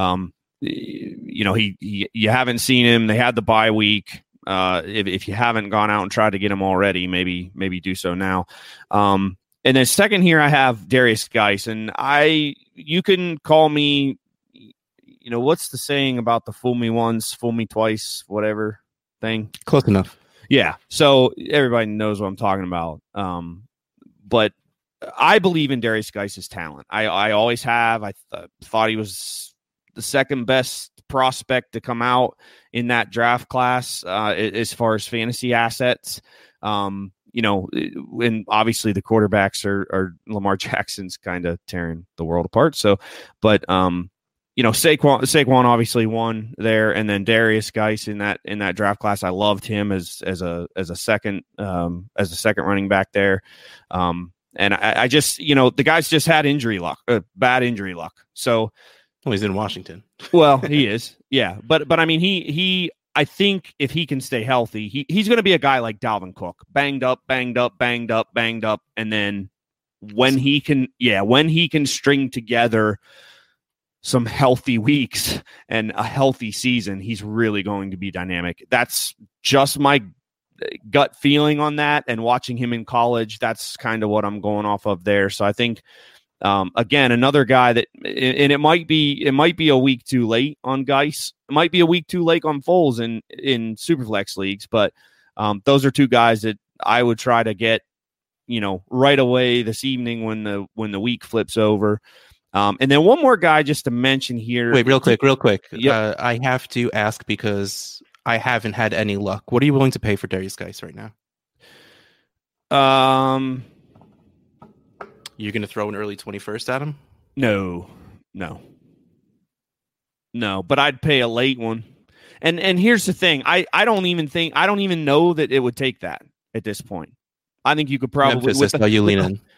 you haven't seen him. They had the bye week. If you haven't gone out and tried to get him already, maybe do so now. And then second here, I have Darius Geis, and you can call me, what's the saying about the fool me once, fool me twice, whatever thing? Close enough. Yeah. So everybody knows what I'm talking about. But I believe in Darius Geis' talent. I always have. I thought he was the second best prospect to come out in that draft class as far as fantasy assets. And obviously the quarterbacks are Lamar Jackson's kind of tearing the world apart. So, but Saquon obviously won there, and then Darius Geis in that draft class. I loved him as a second running back there. And I just, the guy's just had bad injury luck. So, well, he's in Washington. Well, he is. Yeah. But I mean, I think if he can stay healthy, he's going to be a guy like Dalvin Cook, banged up. And then when he can string together some healthy weeks and a healthy season, he's really going to be dynamic. That's just my gut feeling on that. And watching him in college, that's kind of what I'm going off of there. So I think, again, another guy that, and it might be a week too late on Geis. It might be a week too late on Foles in Superflex leagues, but those are two guys that I would try to get, right away this evening when the week flips over. And then one more guy just to mention here. Wait, real quick. Yep. I have to ask because I haven't had any luck. What are you willing to pay for Darius Geis right now? You're going to throw an early 21st at him? No, but I'd pay a late one. And here's the thing. I don't even know that it would take that at this point. I think you could probably Memphis, that's how you lean in.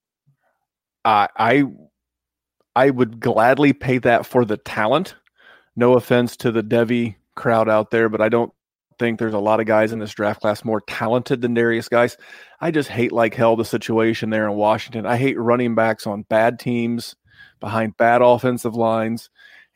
I would gladly pay that for the talent. No offense to the Devy crowd out there, but I don't think there's a lot of guys in this draft class more talented than Darius Geis. I just hate like hell the situation there in Washington. I hate running backs on bad teams behind bad offensive lines.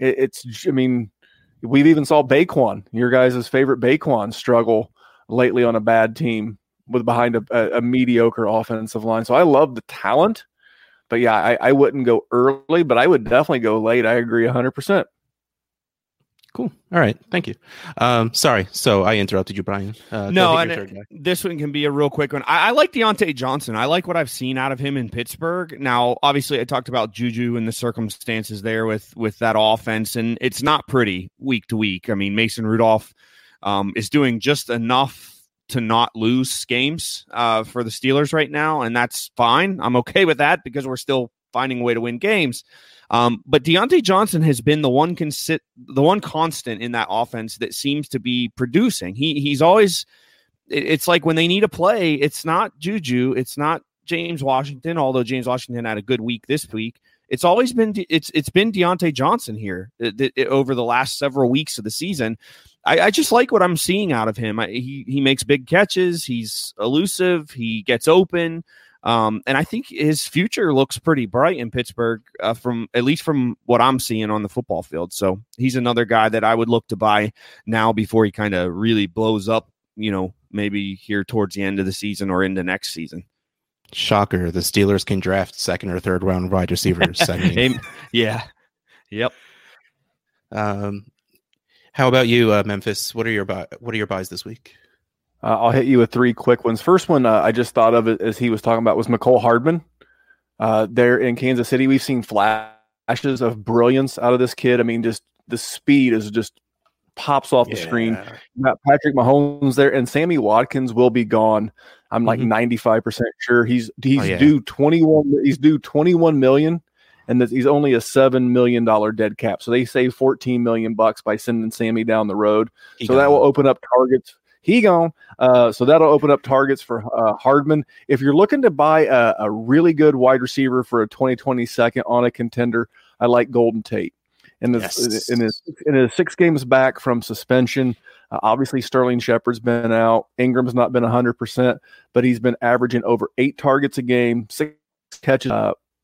We've even saw Baquan, your guys' favorite Baquan, struggle lately on a bad team behind a mediocre offensive line. So I love the talent, but yeah, I wouldn't go early, but I would definitely go late. I agree 100%. Cool. All right. Thank you. Sorry. So I interrupted you, Brian. No, and this one can be a real quick one. I like Deontay Johnson. I like what I've seen out of him in Pittsburgh. Now, obviously, I talked about Juju and the circumstances there with that offense, and it's not pretty week to week. I mean, Mason Rudolph is doing just enough to not lose games for the Steelers right now, and that's fine. I'm okay with that because we're still finding a way to win games. But Deontay Johnson has been the one constant in that offense that seems to be producing. He's always, it's like when they need a play, it's not Juju, it's not James Washington, although James Washington had a good week this week. It's always been, it's been Deontay Johnson here over the last several weeks of the season. I just like what I'm seeing out of him. He makes big catches. He's elusive. He gets open. And I think his future looks pretty bright in Pittsburgh, from what I'm seeing on the football field. So he's another guy that I would look to buy now before he kind of really blows up, maybe here towards the end of the season or into next season. Shocker. The Steelers can draft second or third round wide receivers. I mean, yeah. Yep. How about you, Memphis? What are your buys this week? I'll hit you with three quick ones. First one I just thought of it as he was talking about was Mecole Hardman. There in Kansas City, we've seen flashes of brilliance out of this kid. I mean, just the speed is just pops off the screen. You got Patrick Mahomes there, and Sammy Watkins will be gone. I'm like 95% sure he's due 21. He's due 21 million, and he's only a $7 million dead cap. So they save $14 million by sending Sammy down the road. That will open up targets. So that'll open up targets for Hardman. If you're looking to buy a really good wide receiver for a 2022 on a contender, I like Golden Tate. In his 6 games back from suspension, obviously Sterling Shepard's been out. Ingram's not been 100%, but he's been averaging over 8 targets a game, 6 catches,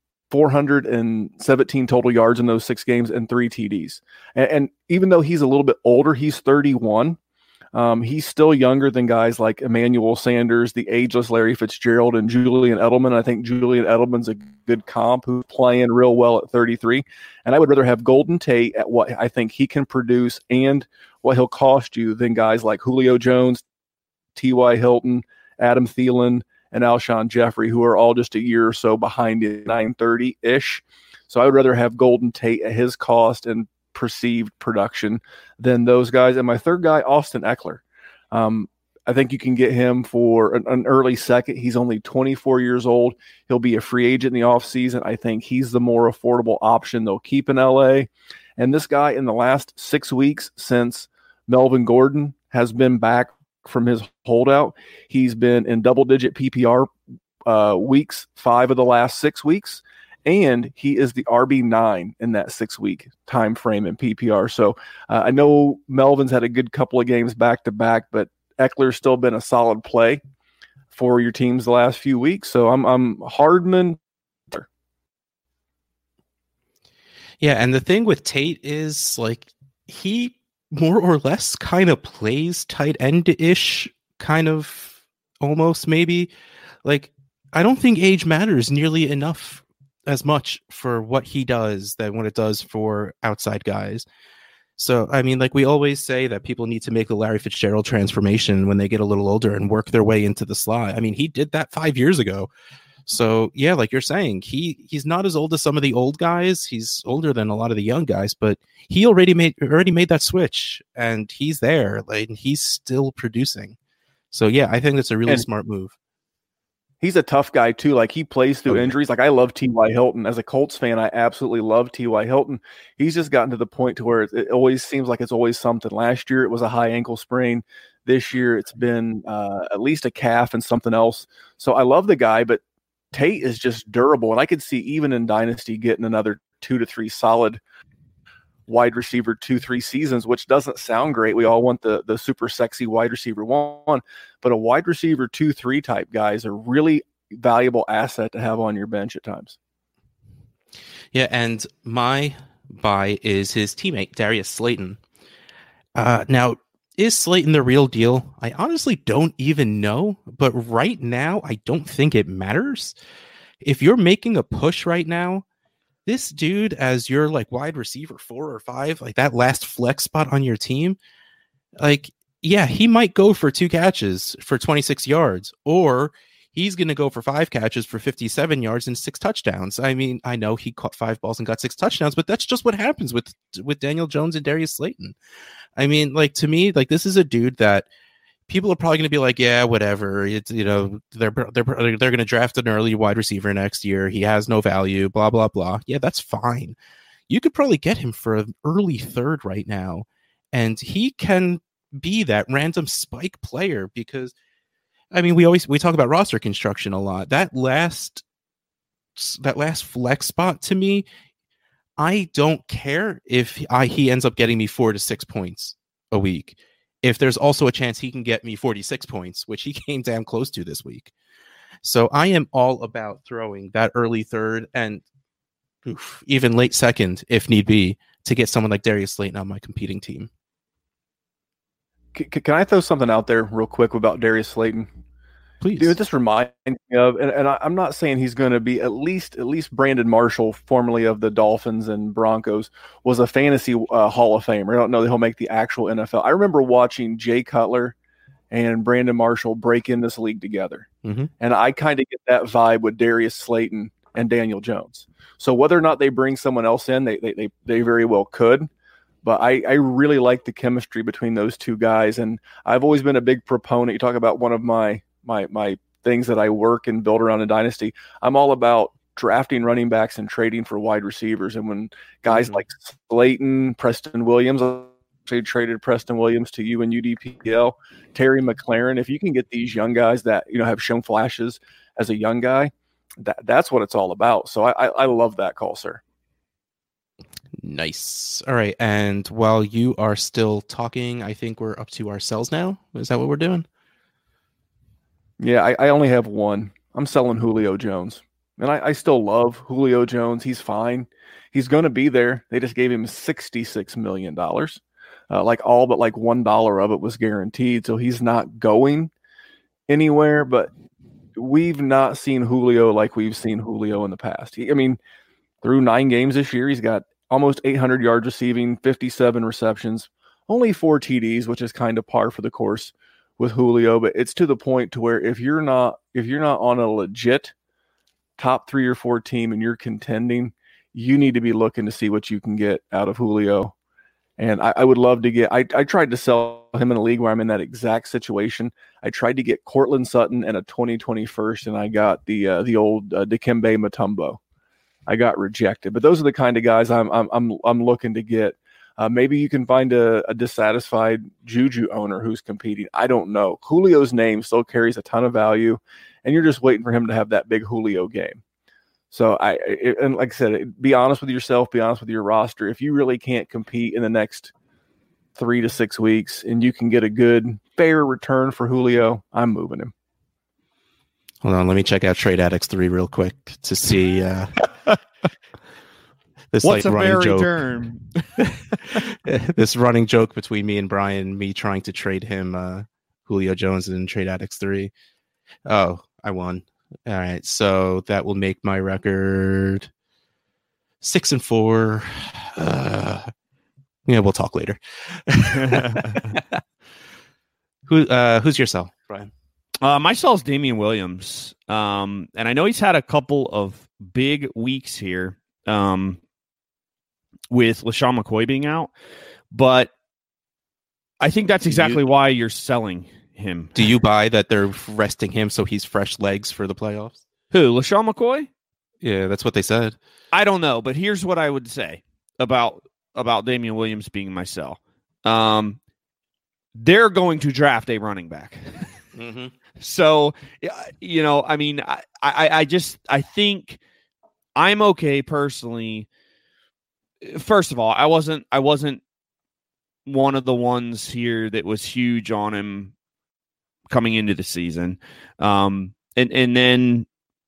417 total yards in those 6 games, and 3 TDs. And even though he's a little bit older, he's 31. He's still younger than guys like Emmanuel Sanders, the ageless Larry Fitzgerald, and Julian Edelman. I think Julian Edelman's a good comp who's playing real well at 33. And I would rather have Golden Tate at what I think he can produce and what he'll cost you than guys like Julio Jones, T.Y. Hilton, Adam Thielen, and Alshon Jeffrey, who are all just a year or so behind in 930-ish. So I would rather have Golden Tate at his cost and perceived production than those guys. And my third guy, Austin Eckler. I think you can get him for an early second. He's only 24 years old. He'll be a free agent in the offseason. I think he's the more affordable option they'll keep in LA. And this guy in the last 6 weeks since Melvin Gordon has been back from his holdout, he's been in double-digit PPR weeks 5 of the last 6 weeks. And he is the RB9 in that 6-week time frame in PPR. So I know Melvin's had a good couple of games back-to-back, but Eckler's still been a solid play for your teams the last few weeks. So I'm Hardman. Yeah, and the thing with Tate is, like, he more or less kind of plays tight end-ish, kind of almost maybe. Like, I don't think age matters nearly enough as much for what he does than what it does for outside guys. So, I mean, like we always say that people need to make the Larry Fitzgerald transformation when they get a little older and work their way into the slot. I mean, he did that 5 years ago. So, yeah, like you're saying, he's not as old as some of the old guys. He's older than a lot of the young guys, but he already made that switch, and he's there. Like, he's still producing. So, yeah, I think that's a really smart move. He's a tough guy, too. Like, he plays through injuries. Like, I love T.Y. Hilton. As a Colts fan, I absolutely love T.Y. Hilton. He's just gotten to the point to where it always seems like it's always something. Last year, it was a high ankle sprain. This year, it's been at least a calf and something else. So I love the guy, but Tate is just durable. And I could see even in Dynasty getting another 2 to 3 solid wide receiver 2-3 seasons, which doesn't sound great. We all want the super sexy wide receiver 1, but a wide receiver 2-3 type guy is a really valuable asset to have on your bench at times. Yeah, and my buy is his teammate Darius Slayton. Now, is Slayton the real deal? I honestly don't even know, but right now I don't think it matters. If you're making a push right now, this dude as your like wide receiver 4 or 5, like that last flex spot on your team, like, yeah, he might go for 2 catches for 26 yards, or he's going to go for 5 catches for 57 yards and 6 touchdowns. I mean, I know he caught 5 balls and got 6 touchdowns, but that's just what happens with Daniel Jones and Darius Slayton. I mean, like, to me, like, this is a dude that people are probably going to be like, yeah, whatever. It's, you know, they're going to draft an early wide receiver next year. He has no value, blah, blah, blah. Yeah, that's fine. You could probably get him for an early 3rd right now. And he can be that random spike player because, I mean, we talk about roster construction a lot. That last flex spot, to me, I don't care if he ends up getting me 4 to 6 points a week. If there's also a chance he can get me 46 points, which he came damn close to this week. So I am all about throwing that early 3rd and even late 2nd, if need be, to get someone like Darius Slayton on my competing team. Can I throw something out there real quick about Darius Slayton? Please. Dude, this reminds me of, and I'm not saying he's going to be at least Brandon Marshall, formerly of the Dolphins and Broncos, was a fantasy Hall of Famer. I don't know that he'll make the actual NFL. I remember watching Jay Cutler and Brandon Marshall break in this league together. Mm-hmm. And I kind of get that vibe with Darius Slayton and Daniel Jones. So whether or not they bring someone else in, they very well could. But I really like the chemistry between those two guys. And I've always been a big proponent. You talk about one of my things that I work and build around in Dynasty. I'm all about drafting running backs and trading for wide receivers. And when guys like Slayton, Preston Williams, they traded Preston Williams to you in UDPL, Terry McLaurin, if you can get these young guys that, have shown flashes as a young guy, that's what it's all about. So I love that call, sir. Nice. All right. And while you are still talking, I think we're up to ourselves now. Is that what we're doing? Yeah, I only have one. I'm selling Julio Jones. And I still love Julio Jones. He's fine. He's going to be there. They just gave him $66 million. All but $1 of it was guaranteed. So he's not going anywhere. But we've not seen Julio like we've seen Julio in the past. Through 9 games this year, he's got almost 800 yards receiving, 57 receptions, only 4 TDs, which is kind of par for the course with Julio. But it's to the point to where if you're not on a legit top 3 or 4 team and you're contending, you need to be looking to see what you can get out of Julio. And I would love to get – I tried to sell him in a league where I'm in that exact situation. I tried to get Cortland Sutton and a 2021st, and I got the old Dikembe Mutombo. I got rejected. But those are the kind of guys I'm looking to get. Maybe you can find a dissatisfied Juju owner who's competing. I don't know. Julio's name still carries a ton of value, and you're just waiting for him to have that big Julio game. So and like I said, be honest with yourself, be honest with your roster. If you really can't compete in the next 3 to 6 weeks and you can get a good, fair return for Julio, I'm moving him. Hold on, let me check out Trade Addicts 3 real quick to see this what's a fair joke. Return? This running joke between me and Brian, me trying to trade him Julio Jones in Trade Addicts 3. Oh, I won. All right, so that will make my record 6-4. We'll talk later. Who's your sell, Brian? My sell is Damian Williams, and I know he's had a couple of big weeks here with LaShawn McCoy being out, but I think that's exactly why you're selling him. Do you buy that they're resting him so he's fresh legs for the playoffs? Who, LaShawn McCoy? Yeah, that's what they said. I don't know, but here's what I would say about Damian Williams being my sell. They're going to draft a running back. Mm-hmm. So, I think I'm okay personally. First of all, I wasn't one of the ones here that was huge on him coming into the season. And then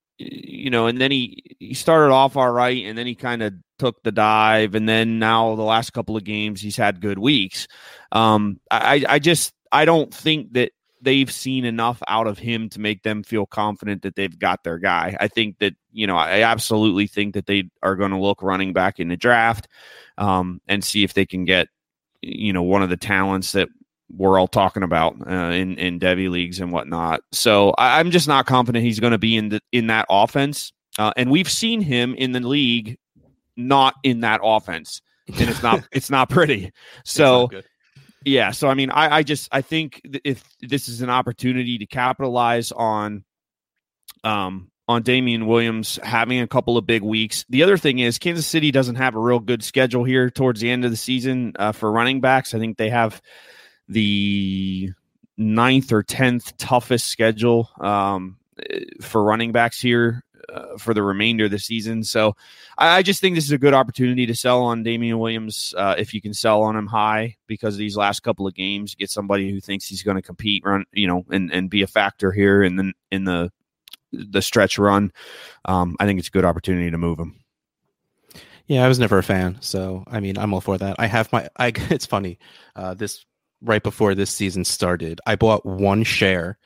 he started off all right, and then he kind of took the dive, and then now the last couple of games he's had good weeks. I don't think that they've seen enough out of him to make them feel confident that they've got their guy. I think that, I absolutely think that they are going to look running back in the draft and see if they can get, one of the talents that we're all talking about in Devy leagues and whatnot. So I'm just not confident he's going to be in that offense. And we've seen him in the league not in that offense, and it's not pretty. So yeah. So, I think if this is an opportunity to capitalize on Damian Williams having a couple of big weeks. The other thing is Kansas City doesn't have a real good schedule here towards the end of the season for running backs. I think they have the 9th or 10th toughest schedule for running backs here for the remainder of the season. So I just think this is a good opportunity to sell on Damian Williams if you can sell on him high, because these last couple of games, get somebody who thinks he's going to compete, and be a factor here in the stretch run. I think it's a good opportunity to move him. Yeah, I was never a fan, so I'm all for that. It's funny. This right before this season started, I bought one share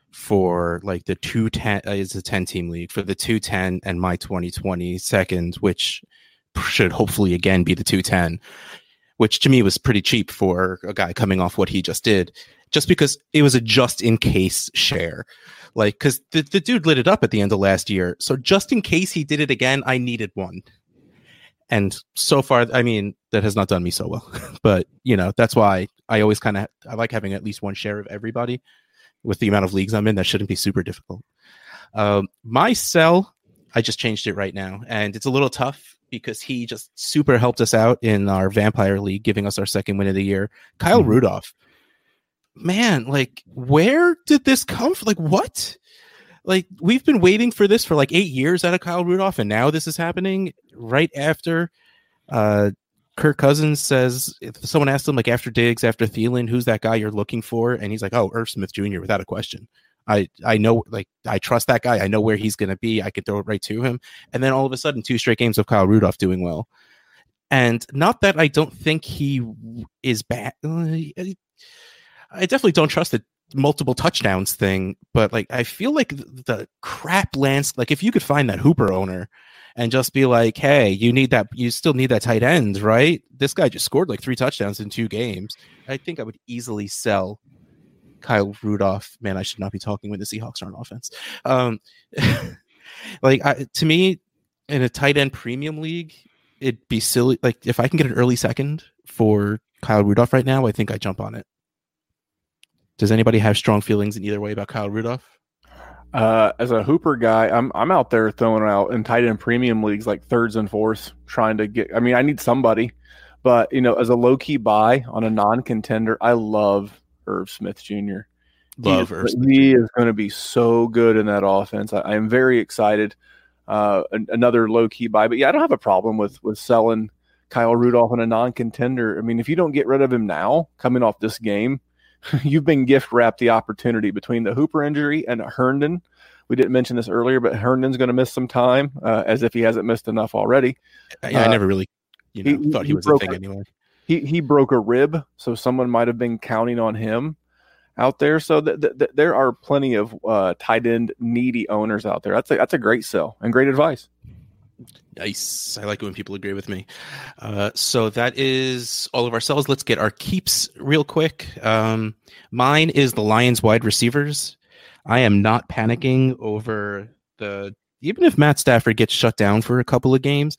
for like the 210 is a 10-team league for the 210 and my 2020 second, which should hopefully again be the 210, which to me was pretty cheap for a guy coming off what he just did, just because it was a just in case share. Like, because the dude lit it up at the end of last year. So just in case he did it again, I needed one. And so far, I mean, that has not done me so well. But, that's why I always I like having at least one share of everybody. With the amount of leagues I'm in, that shouldn't be super difficult. My sell, I just changed it right now. And it's a little tough because he just super helped us out in our Vampire League, giving us our second win of the year. Kyle Rudolph. Man, like, where did this come from? Like, what? Like, we've been waiting for this for like 8 years out of Kyle Rudolph, and now this is happening right after Kirk Cousins says, if someone asked him, like, after Diggs, after Thielen, who's that guy you're looking for? And he's like, oh, Irv Smith Jr., without a question. I know, like, I trust that guy. I know where he's going to be. I could throw it right to him. And then all of a sudden, 2 straight games of Kyle Rudolph doing well. And not that I don't think he is bad. I definitely don't trust the multiple touchdowns thing, but like I feel like the crap lands. Like if you could find that Hooper owner and just be like, hey, you still need that tight end, right? This guy just scored like 3 touchdowns in 2 games. I think I would easily sell Kyle Rudolph. Man, I should not be talking when the Seahawks are on offense. To me, in a tight end premium league, it'd be silly. Like if I can get an early second for Kyle Rudolph right now, I think I jump on it. Does anybody have strong feelings in either way about Kyle Rudolph? As a Hooper guy, I'm out there throwing out in tight end premium leagues like thirds and fourths, trying to get. I mean, I need somebody, but as a low key buy on a non-contender, I love Irv Smith Jr. He is going to be so good in that offense. I am very excited. Another low key buy, but yeah, I don't have a problem with selling Kyle Rudolph in a non-contender. I mean, if you don't get rid of him now, coming off this game, you've been gift wrapped the opportunity between the Hooper injury and Herndon. We didn't mention this earlier, but Herndon's going to miss some time, as if he hasn't missed enough already. Yeah, I never really thought he was a thing anyway. He broke a rib, so someone might have been counting on him out there. So there are plenty of tight end needy owners out there. That's a great sell and great advice. Nice. I like it when people agree with me. So that is all of our sells. Let's get our keeps real quick. Mine is the Lions wide receivers. I am not panicking over even if Matt Stafford gets shut down for a couple of games.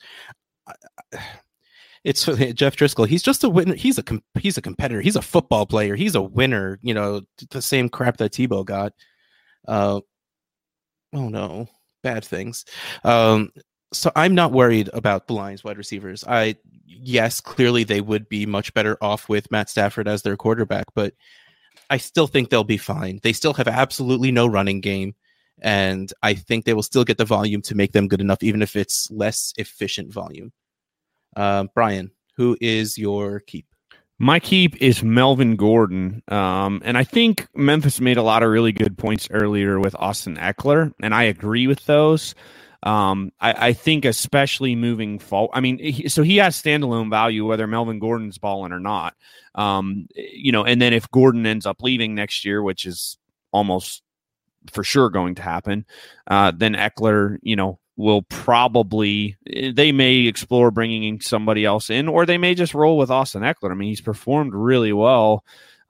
It's Jeff Driscoll. He's just a winner. He's a competitor. He's a football player. He's a winner. The same crap that Tebow got. Oh no, bad things. So I'm not worried about the Lions wide receivers. Yes, clearly they would be much better off with Matt Stafford as their quarterback, but I still think they'll be fine. They still have absolutely no running game, and I think they will still get the volume to make them good enough, even if it's less efficient volume. Brian, who is your keep? My keep is Melvin Gordon. And I think Memphis made a lot of really good points earlier with Austin Eckler, and I agree with those. I think especially moving forward, I mean, he has standalone value, whether Melvin Gordon's balling or not. And then if Gordon ends up leaving next year, which is almost for sure going to happen, then Eckler, will probably, they may explore bringing in somebody else in, or they may just roll with Austin Eckler. I mean, he's performed really well.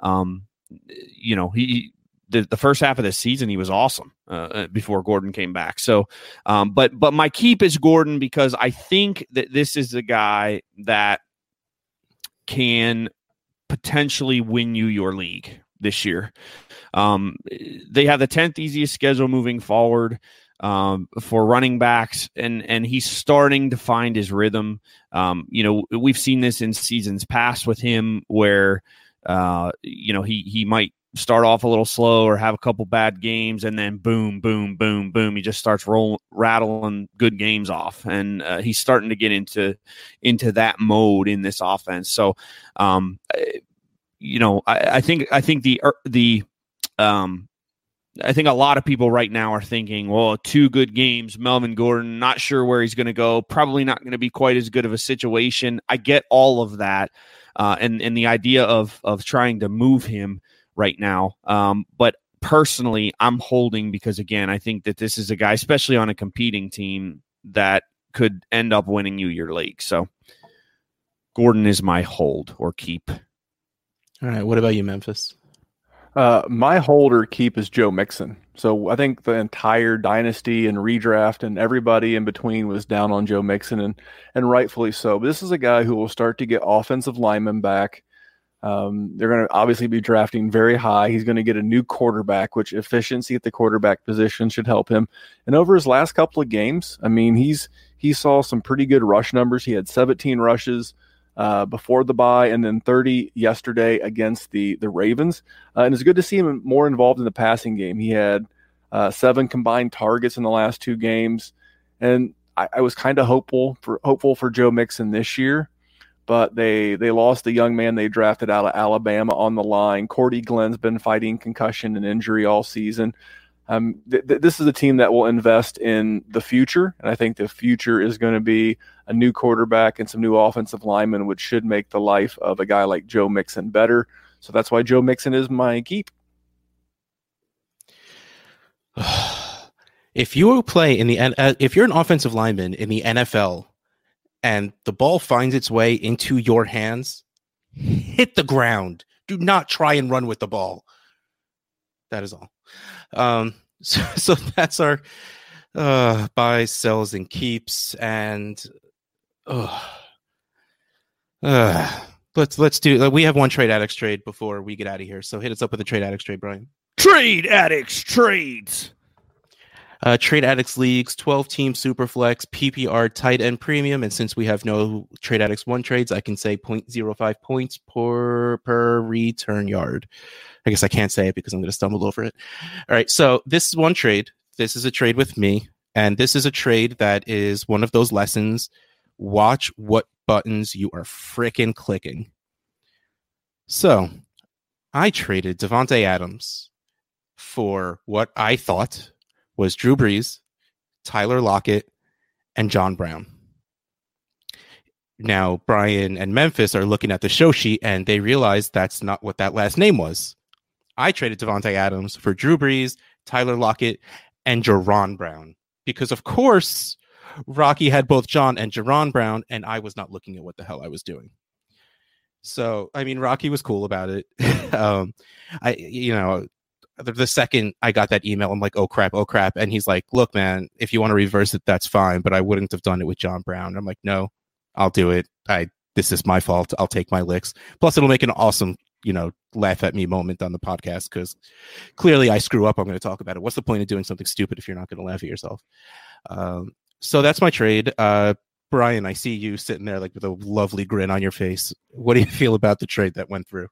The first half of the season, he was awesome before Gordon came back. So, but my keep is Gordon because I think that this is a guy that can potentially win you your league this year. They have the 10th easiest schedule moving forward for running backs, and he's starting to find his rhythm. We've seen this in seasons past with him where, he might start off a little slow or have a couple bad games, and then boom, boom, boom, boom, he just starts rattling good games off, and he's starting to get into that mode in this offense. So, I think a lot of people right now are thinking, well, 2 good games, Melvin Gordon, not sure where he's going to go, probably not going to be quite as good of a situation. I get all of that, and the idea of trying to move him right now. But personally, I'm holding because, again, I think that this is a guy, especially on a competing team, that could end up winning you your league. So Gordon is my hold or keep. All right. What about you, Memphis? My hold or keep is Joe Mixon. So I think the entire dynasty and redraft and everybody in between was down on Joe Mixon, and rightfully so. But this is a guy who will start to get offensive linemen back. They're going to obviously be drafting very high. He's going to get a new quarterback, which efficiency at the quarterback position should help him. And over his last couple of games, I mean, he saw some pretty good rush numbers. He had 17 rushes before the bye, and then 30 yesterday against the Ravens. And it's good to see him more involved in the passing game. He had 7 combined targets in the last 2 games, and I was kind of hopeful for Joe Mixon this year, but they lost the young man they drafted out of Alabama on the line. Cordy Glenn's been fighting concussion and injury all season. This is a team that will invest in the future, and I think the future is going to be a new quarterback and some new offensive linemen, which should make the life of a guy like Joe Mixon better. So that's why Joe Mixon is my keep. If you play if you're an offensive lineman in the NFL and the ball finds its way into your hands, hit the ground. Do not try and run with the ball. That is all. So that's our buys, sells, and keeps. And let's do. We have one Trade Addicts trade before we get out of here. So hit us up with a Trade Addicts trade, Brian. Trade Addicts trades. Trade Addicts leagues, 12-team Superflex, PPR tight end premium, and since we have no Trade Addicts 1 trades, I can say 0.05 points per return yard. I guess I can't say it because I'm going to stumble over it. All right, so this is one trade. This is a trade with me, and this is a trade that is one of those lessons. Watch what buttons you are frickin' clicking. So, I traded Davante Adams for what I thought was Drew Brees, Tyler Lockett, and John Brown. Now, Brian and Memphis are looking at the show sheet, and they realize that's not what that last name was. I traded Davante Adams for Drew Brees, Tyler Lockett, and Jaron Brown. Because, of course, Rocky had both John and Jaron Brown, and I was not looking at what the hell I was doing. So, I mean, Rocky was cool about it. The second I got that email, I'm like, oh crap. And he's like, look, man, if you want to reverse it, that's fine. But I wouldn't have done it with John Brown. I'm like, no, I'll do it. This is my fault. I'll take my licks. Plus, it'll make an awesome, laugh at me moment on the podcast because clearly I screw up. I'm going to talk about it. What's the point of doing something stupid if you're not going to laugh at yourself? So that's my trade. Brian, I see you sitting there like with a lovely grin on your face. What do you feel about the trade that went through?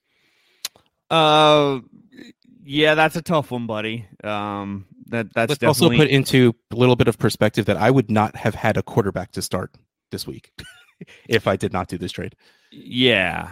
Yeah, that's a tough one, buddy. That's Let's definitely also put into a little bit of perspective that I would not have had a quarterback to start this week if I did not do this trade. Yeah,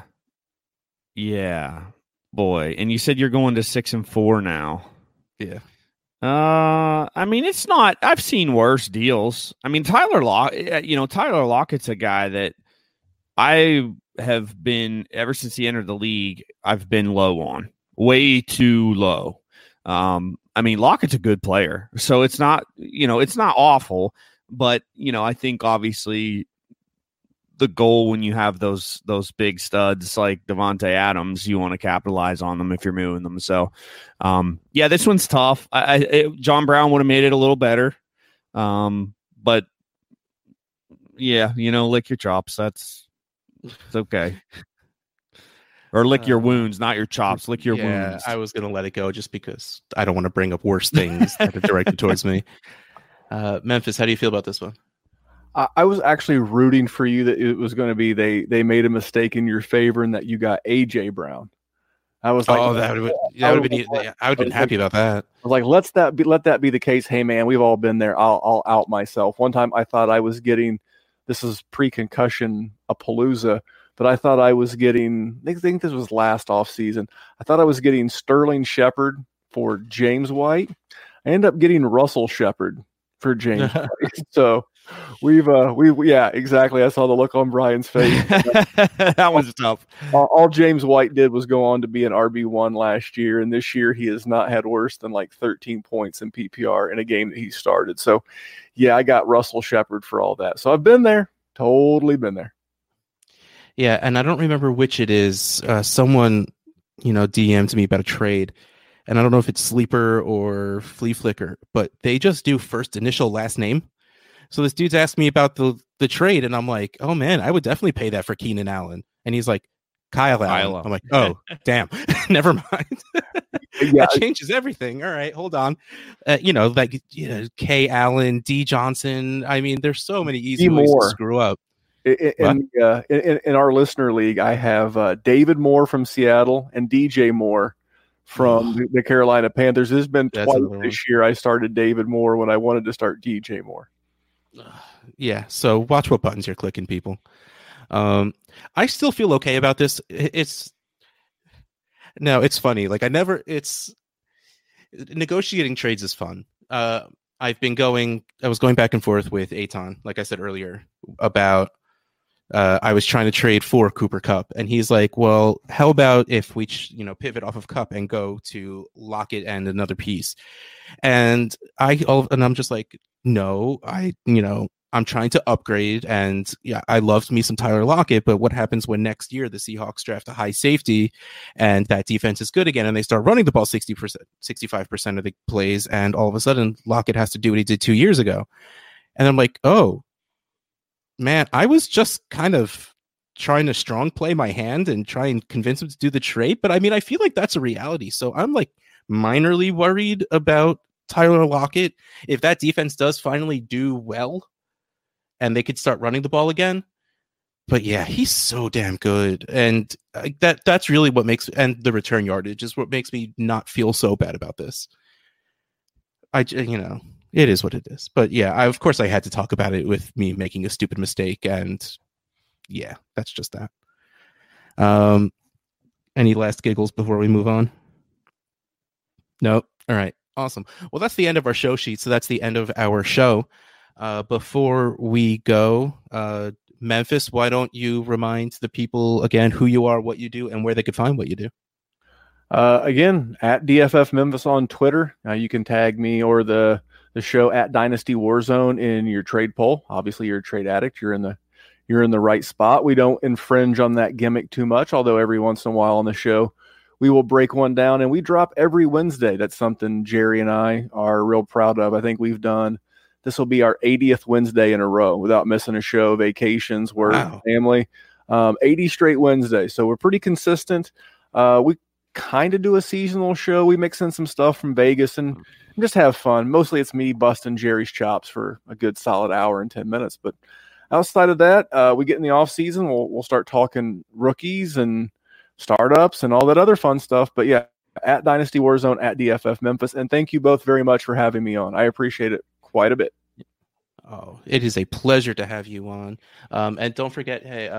boy. And you said you're going to 6-4 now. Yeah. I mean, it's not. I've seen worse deals. I mean, Tyler Lockett's a guy that I have been ever since he entered the league. I've been low on. Way too low. I mean, Lockett's a good player, so it's not awful, but I think obviously the goal when you have those big studs like Davante Adams, you want to capitalize on them if you're moving them. So, this one's tough. John Brown would have made it a little better, but yeah, lick your chops. It's okay. Or lick your wounds, not your chops. Lick your wounds. I was going to let it go just because I don't want to bring up worse things that are directed towards me. Memphis, how do you feel about this one? I was actually rooting for you that it was going to be they made a mistake in your favor and that you got A.J. Brown. I was like, I would have been happy about that. I was like, let that be the case. Hey, man, we've all been there. I'll out myself. One time I thought I was getting, this is pre-concussion a palooza, but I thought I was getting, I think this was last offseason, I thought I was getting Sterling Shepard for James White. I ended up getting Russell Shepard for James White. So Yeah, exactly. I saw the look on Brian's face. That was tough. All James White did was go on to be an RB1 last year, and this year he has not had worse than like 13 points in PPR in a game that he started. So, yeah, I got Russell Shepard for all that. So I've been there, totally been there. Yeah, and I don't remember which it is. Someone, DM'd me about a trade, and I don't know if it's Sleeper or Flea Flicker, but they just do first initial last name. So this dude's asked me about the trade, and I'm like, oh man, I would definitely pay that for Keenan Allen. And he's like, Kyle Allen. I'm like, oh, damn, never mind. That changes everything. All right, hold on. K Allen, D Johnson. I mean, there's so many easy ways to screw up. In our listener league, I have David Moore from Seattle and DJ Moore from the Carolina Panthers. There's been twice this year I started David Moore when I wanted to start DJ Moore. Yeah, so watch what buttons you're clicking, people. I still feel okay about this. It's funny. Like it's negotiating trades is fun. I was going back and forth with Eitan, like I said earlier, about I was trying to trade for Cooper Kupp, and he's like, well, how about if we pivot off of Kupp and go to Lockett and another piece? And I'm just like, no, I'm trying to upgrade, and yeah, I loved me some Tyler Lockett, but what happens when next year the Seahawks draft a high safety and that defense is good again and they start running the ball 60%, 65% of the plays, and all of a sudden Lockett has to do what he did 2 years ago. And I'm like, oh man, I was just kind of trying to strong play my hand and try and convince him to do the trade. But I mean, I feel like that's a reality. So I'm like minorly worried about Tyler Lockett. If that defense does finally do well and they could start running the ball again. But yeah, he's so damn good. And that's really what makes, and the return yardage is what makes me not feel so bad about this. It is what it is. But yeah, of course I had to talk about it with me making a stupid mistake. And yeah, that's just that. Any last giggles before we move on? Nope. All right. Awesome. Well, that's the end of our show sheet. So that's the end of our show. Before we go, Memphis, why don't you remind the people again who you are, what you do, and where they could find what you do? Again, at DFF Memphis on Twitter. You can tag me or the show at Dynasty Warzone in your trade poll. Obviously, you're a trade addict. You're in the right spot. We don't infringe on that gimmick too much, although every once in a while on the show we will break one down, and we drop every Wednesday. That's something Jerry and I are real proud of. I think this will be our 80th Wednesday in a row without missing a show, vacations, work, family. 80 straight Wednesdays. So we're pretty consistent. We kind of do a seasonal show. We mix in some stuff from Vegas and just have fun. Mostly it's me busting Jerry's chops for a good solid hour and 10 minutes. But outside of that, we get in the off season. We'll start talking rookies and startups and all that other fun stuff. But yeah, at Dynasty Warzone, at DFF Memphis. And thank you both very much for having me on. I appreciate it quite a bit. Oh, it is a pleasure to have you on. And don't forget, hey,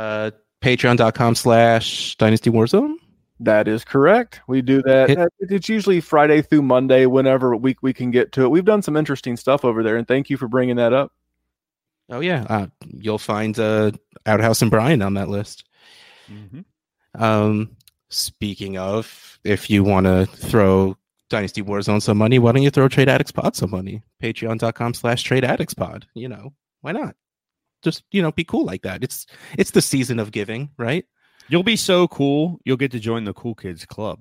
patreon.com/Dynasty Warzone. That is correct. We do that. It's usually Friday through Monday, whenever we can get to it. We've done some interesting stuff over there, and thank you for bringing that up. Oh, yeah. You'll find Outhouse and Brian on that list. Mm-hmm. Speaking of, if you want to throw Dynasty Warzone some money, why don't you throw Trade Addicts Pod some money? Patreon.com/Trade Addicts Pod. Why not? Just, be cool like that. It's the season of giving, right? You'll be so cool. You'll get to join the Cool Kids Club.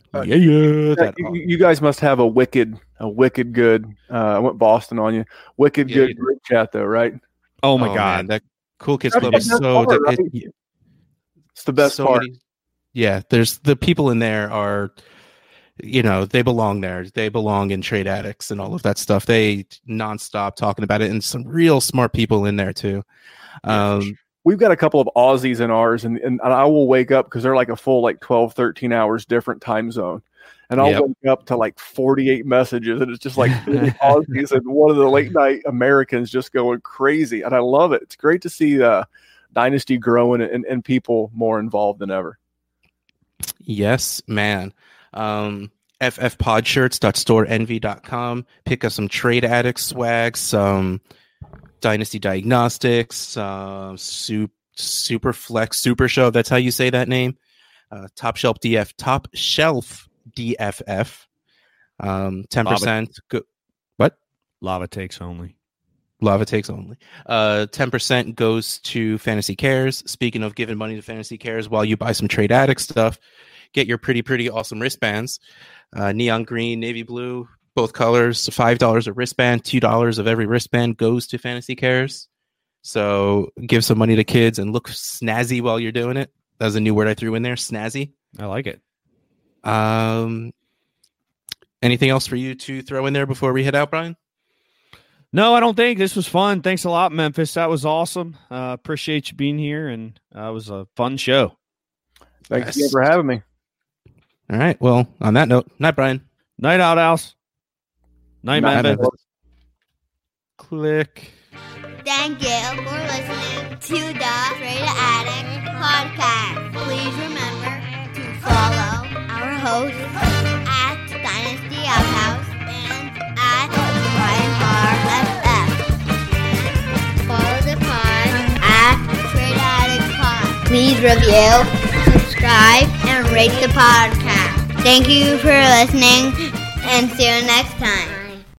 You guys must have a wicked good. I went Boston on you. Wicked good group chat though, right? Oh my God, man, that Cool Kids Club is so. Right? It's the best part. There's the people in there are, they belong there. They belong in Trade Addicts and all of that stuff. They nonstop talking about it, and some real smart people in there too. We've got a couple of Aussies in ours, and I will wake up because they're like a full 12, 13 hours different time zone. And I'll wake up to 48 messages, and it's just like Aussies and one of the late night Americans just going crazy. And I love it. It's great to see Dynasty growing and people more involved than ever. Yes, man. ffpodshirts.storeenvy.com. Pick up some Trade Addicts swag, some Dynasty Diagnostics, Super Flex, Super Show. That's how you say that name. Top Shelf DFF. 10%. What? Lava takes only. 10% goes to Fantasy Cares. Speaking of giving money to Fantasy Cares, while you buy some Trade Addict stuff, get your pretty awesome wristbands. Neon green, navy blue, both colors. $5 a wristband, $2 of every wristband goes to Fantasy Cares. So give some money to kids and look snazzy while you're doing it. That's a new word I threw in there, snazzy. I like it. Anything else for you to throw in there before we head out, Brian? No, I don't think. This was fun. Thanks a lot, Memphis. That was awesome. Appreciate you being here, and it was a fun show. Thanks again for having me. All right. Well, on that note, night, Brian. Night out, House. Night, Memphis. Click. Thank you for listening to the Trade Addict podcast. Please remember to follow our hosts at Dynasty Outhouse and at Brian Barr FF. And follow the pod at Trade Addict Pod. Please review, subscribe, and rate the podcast. Thank you for listening, and see you next time.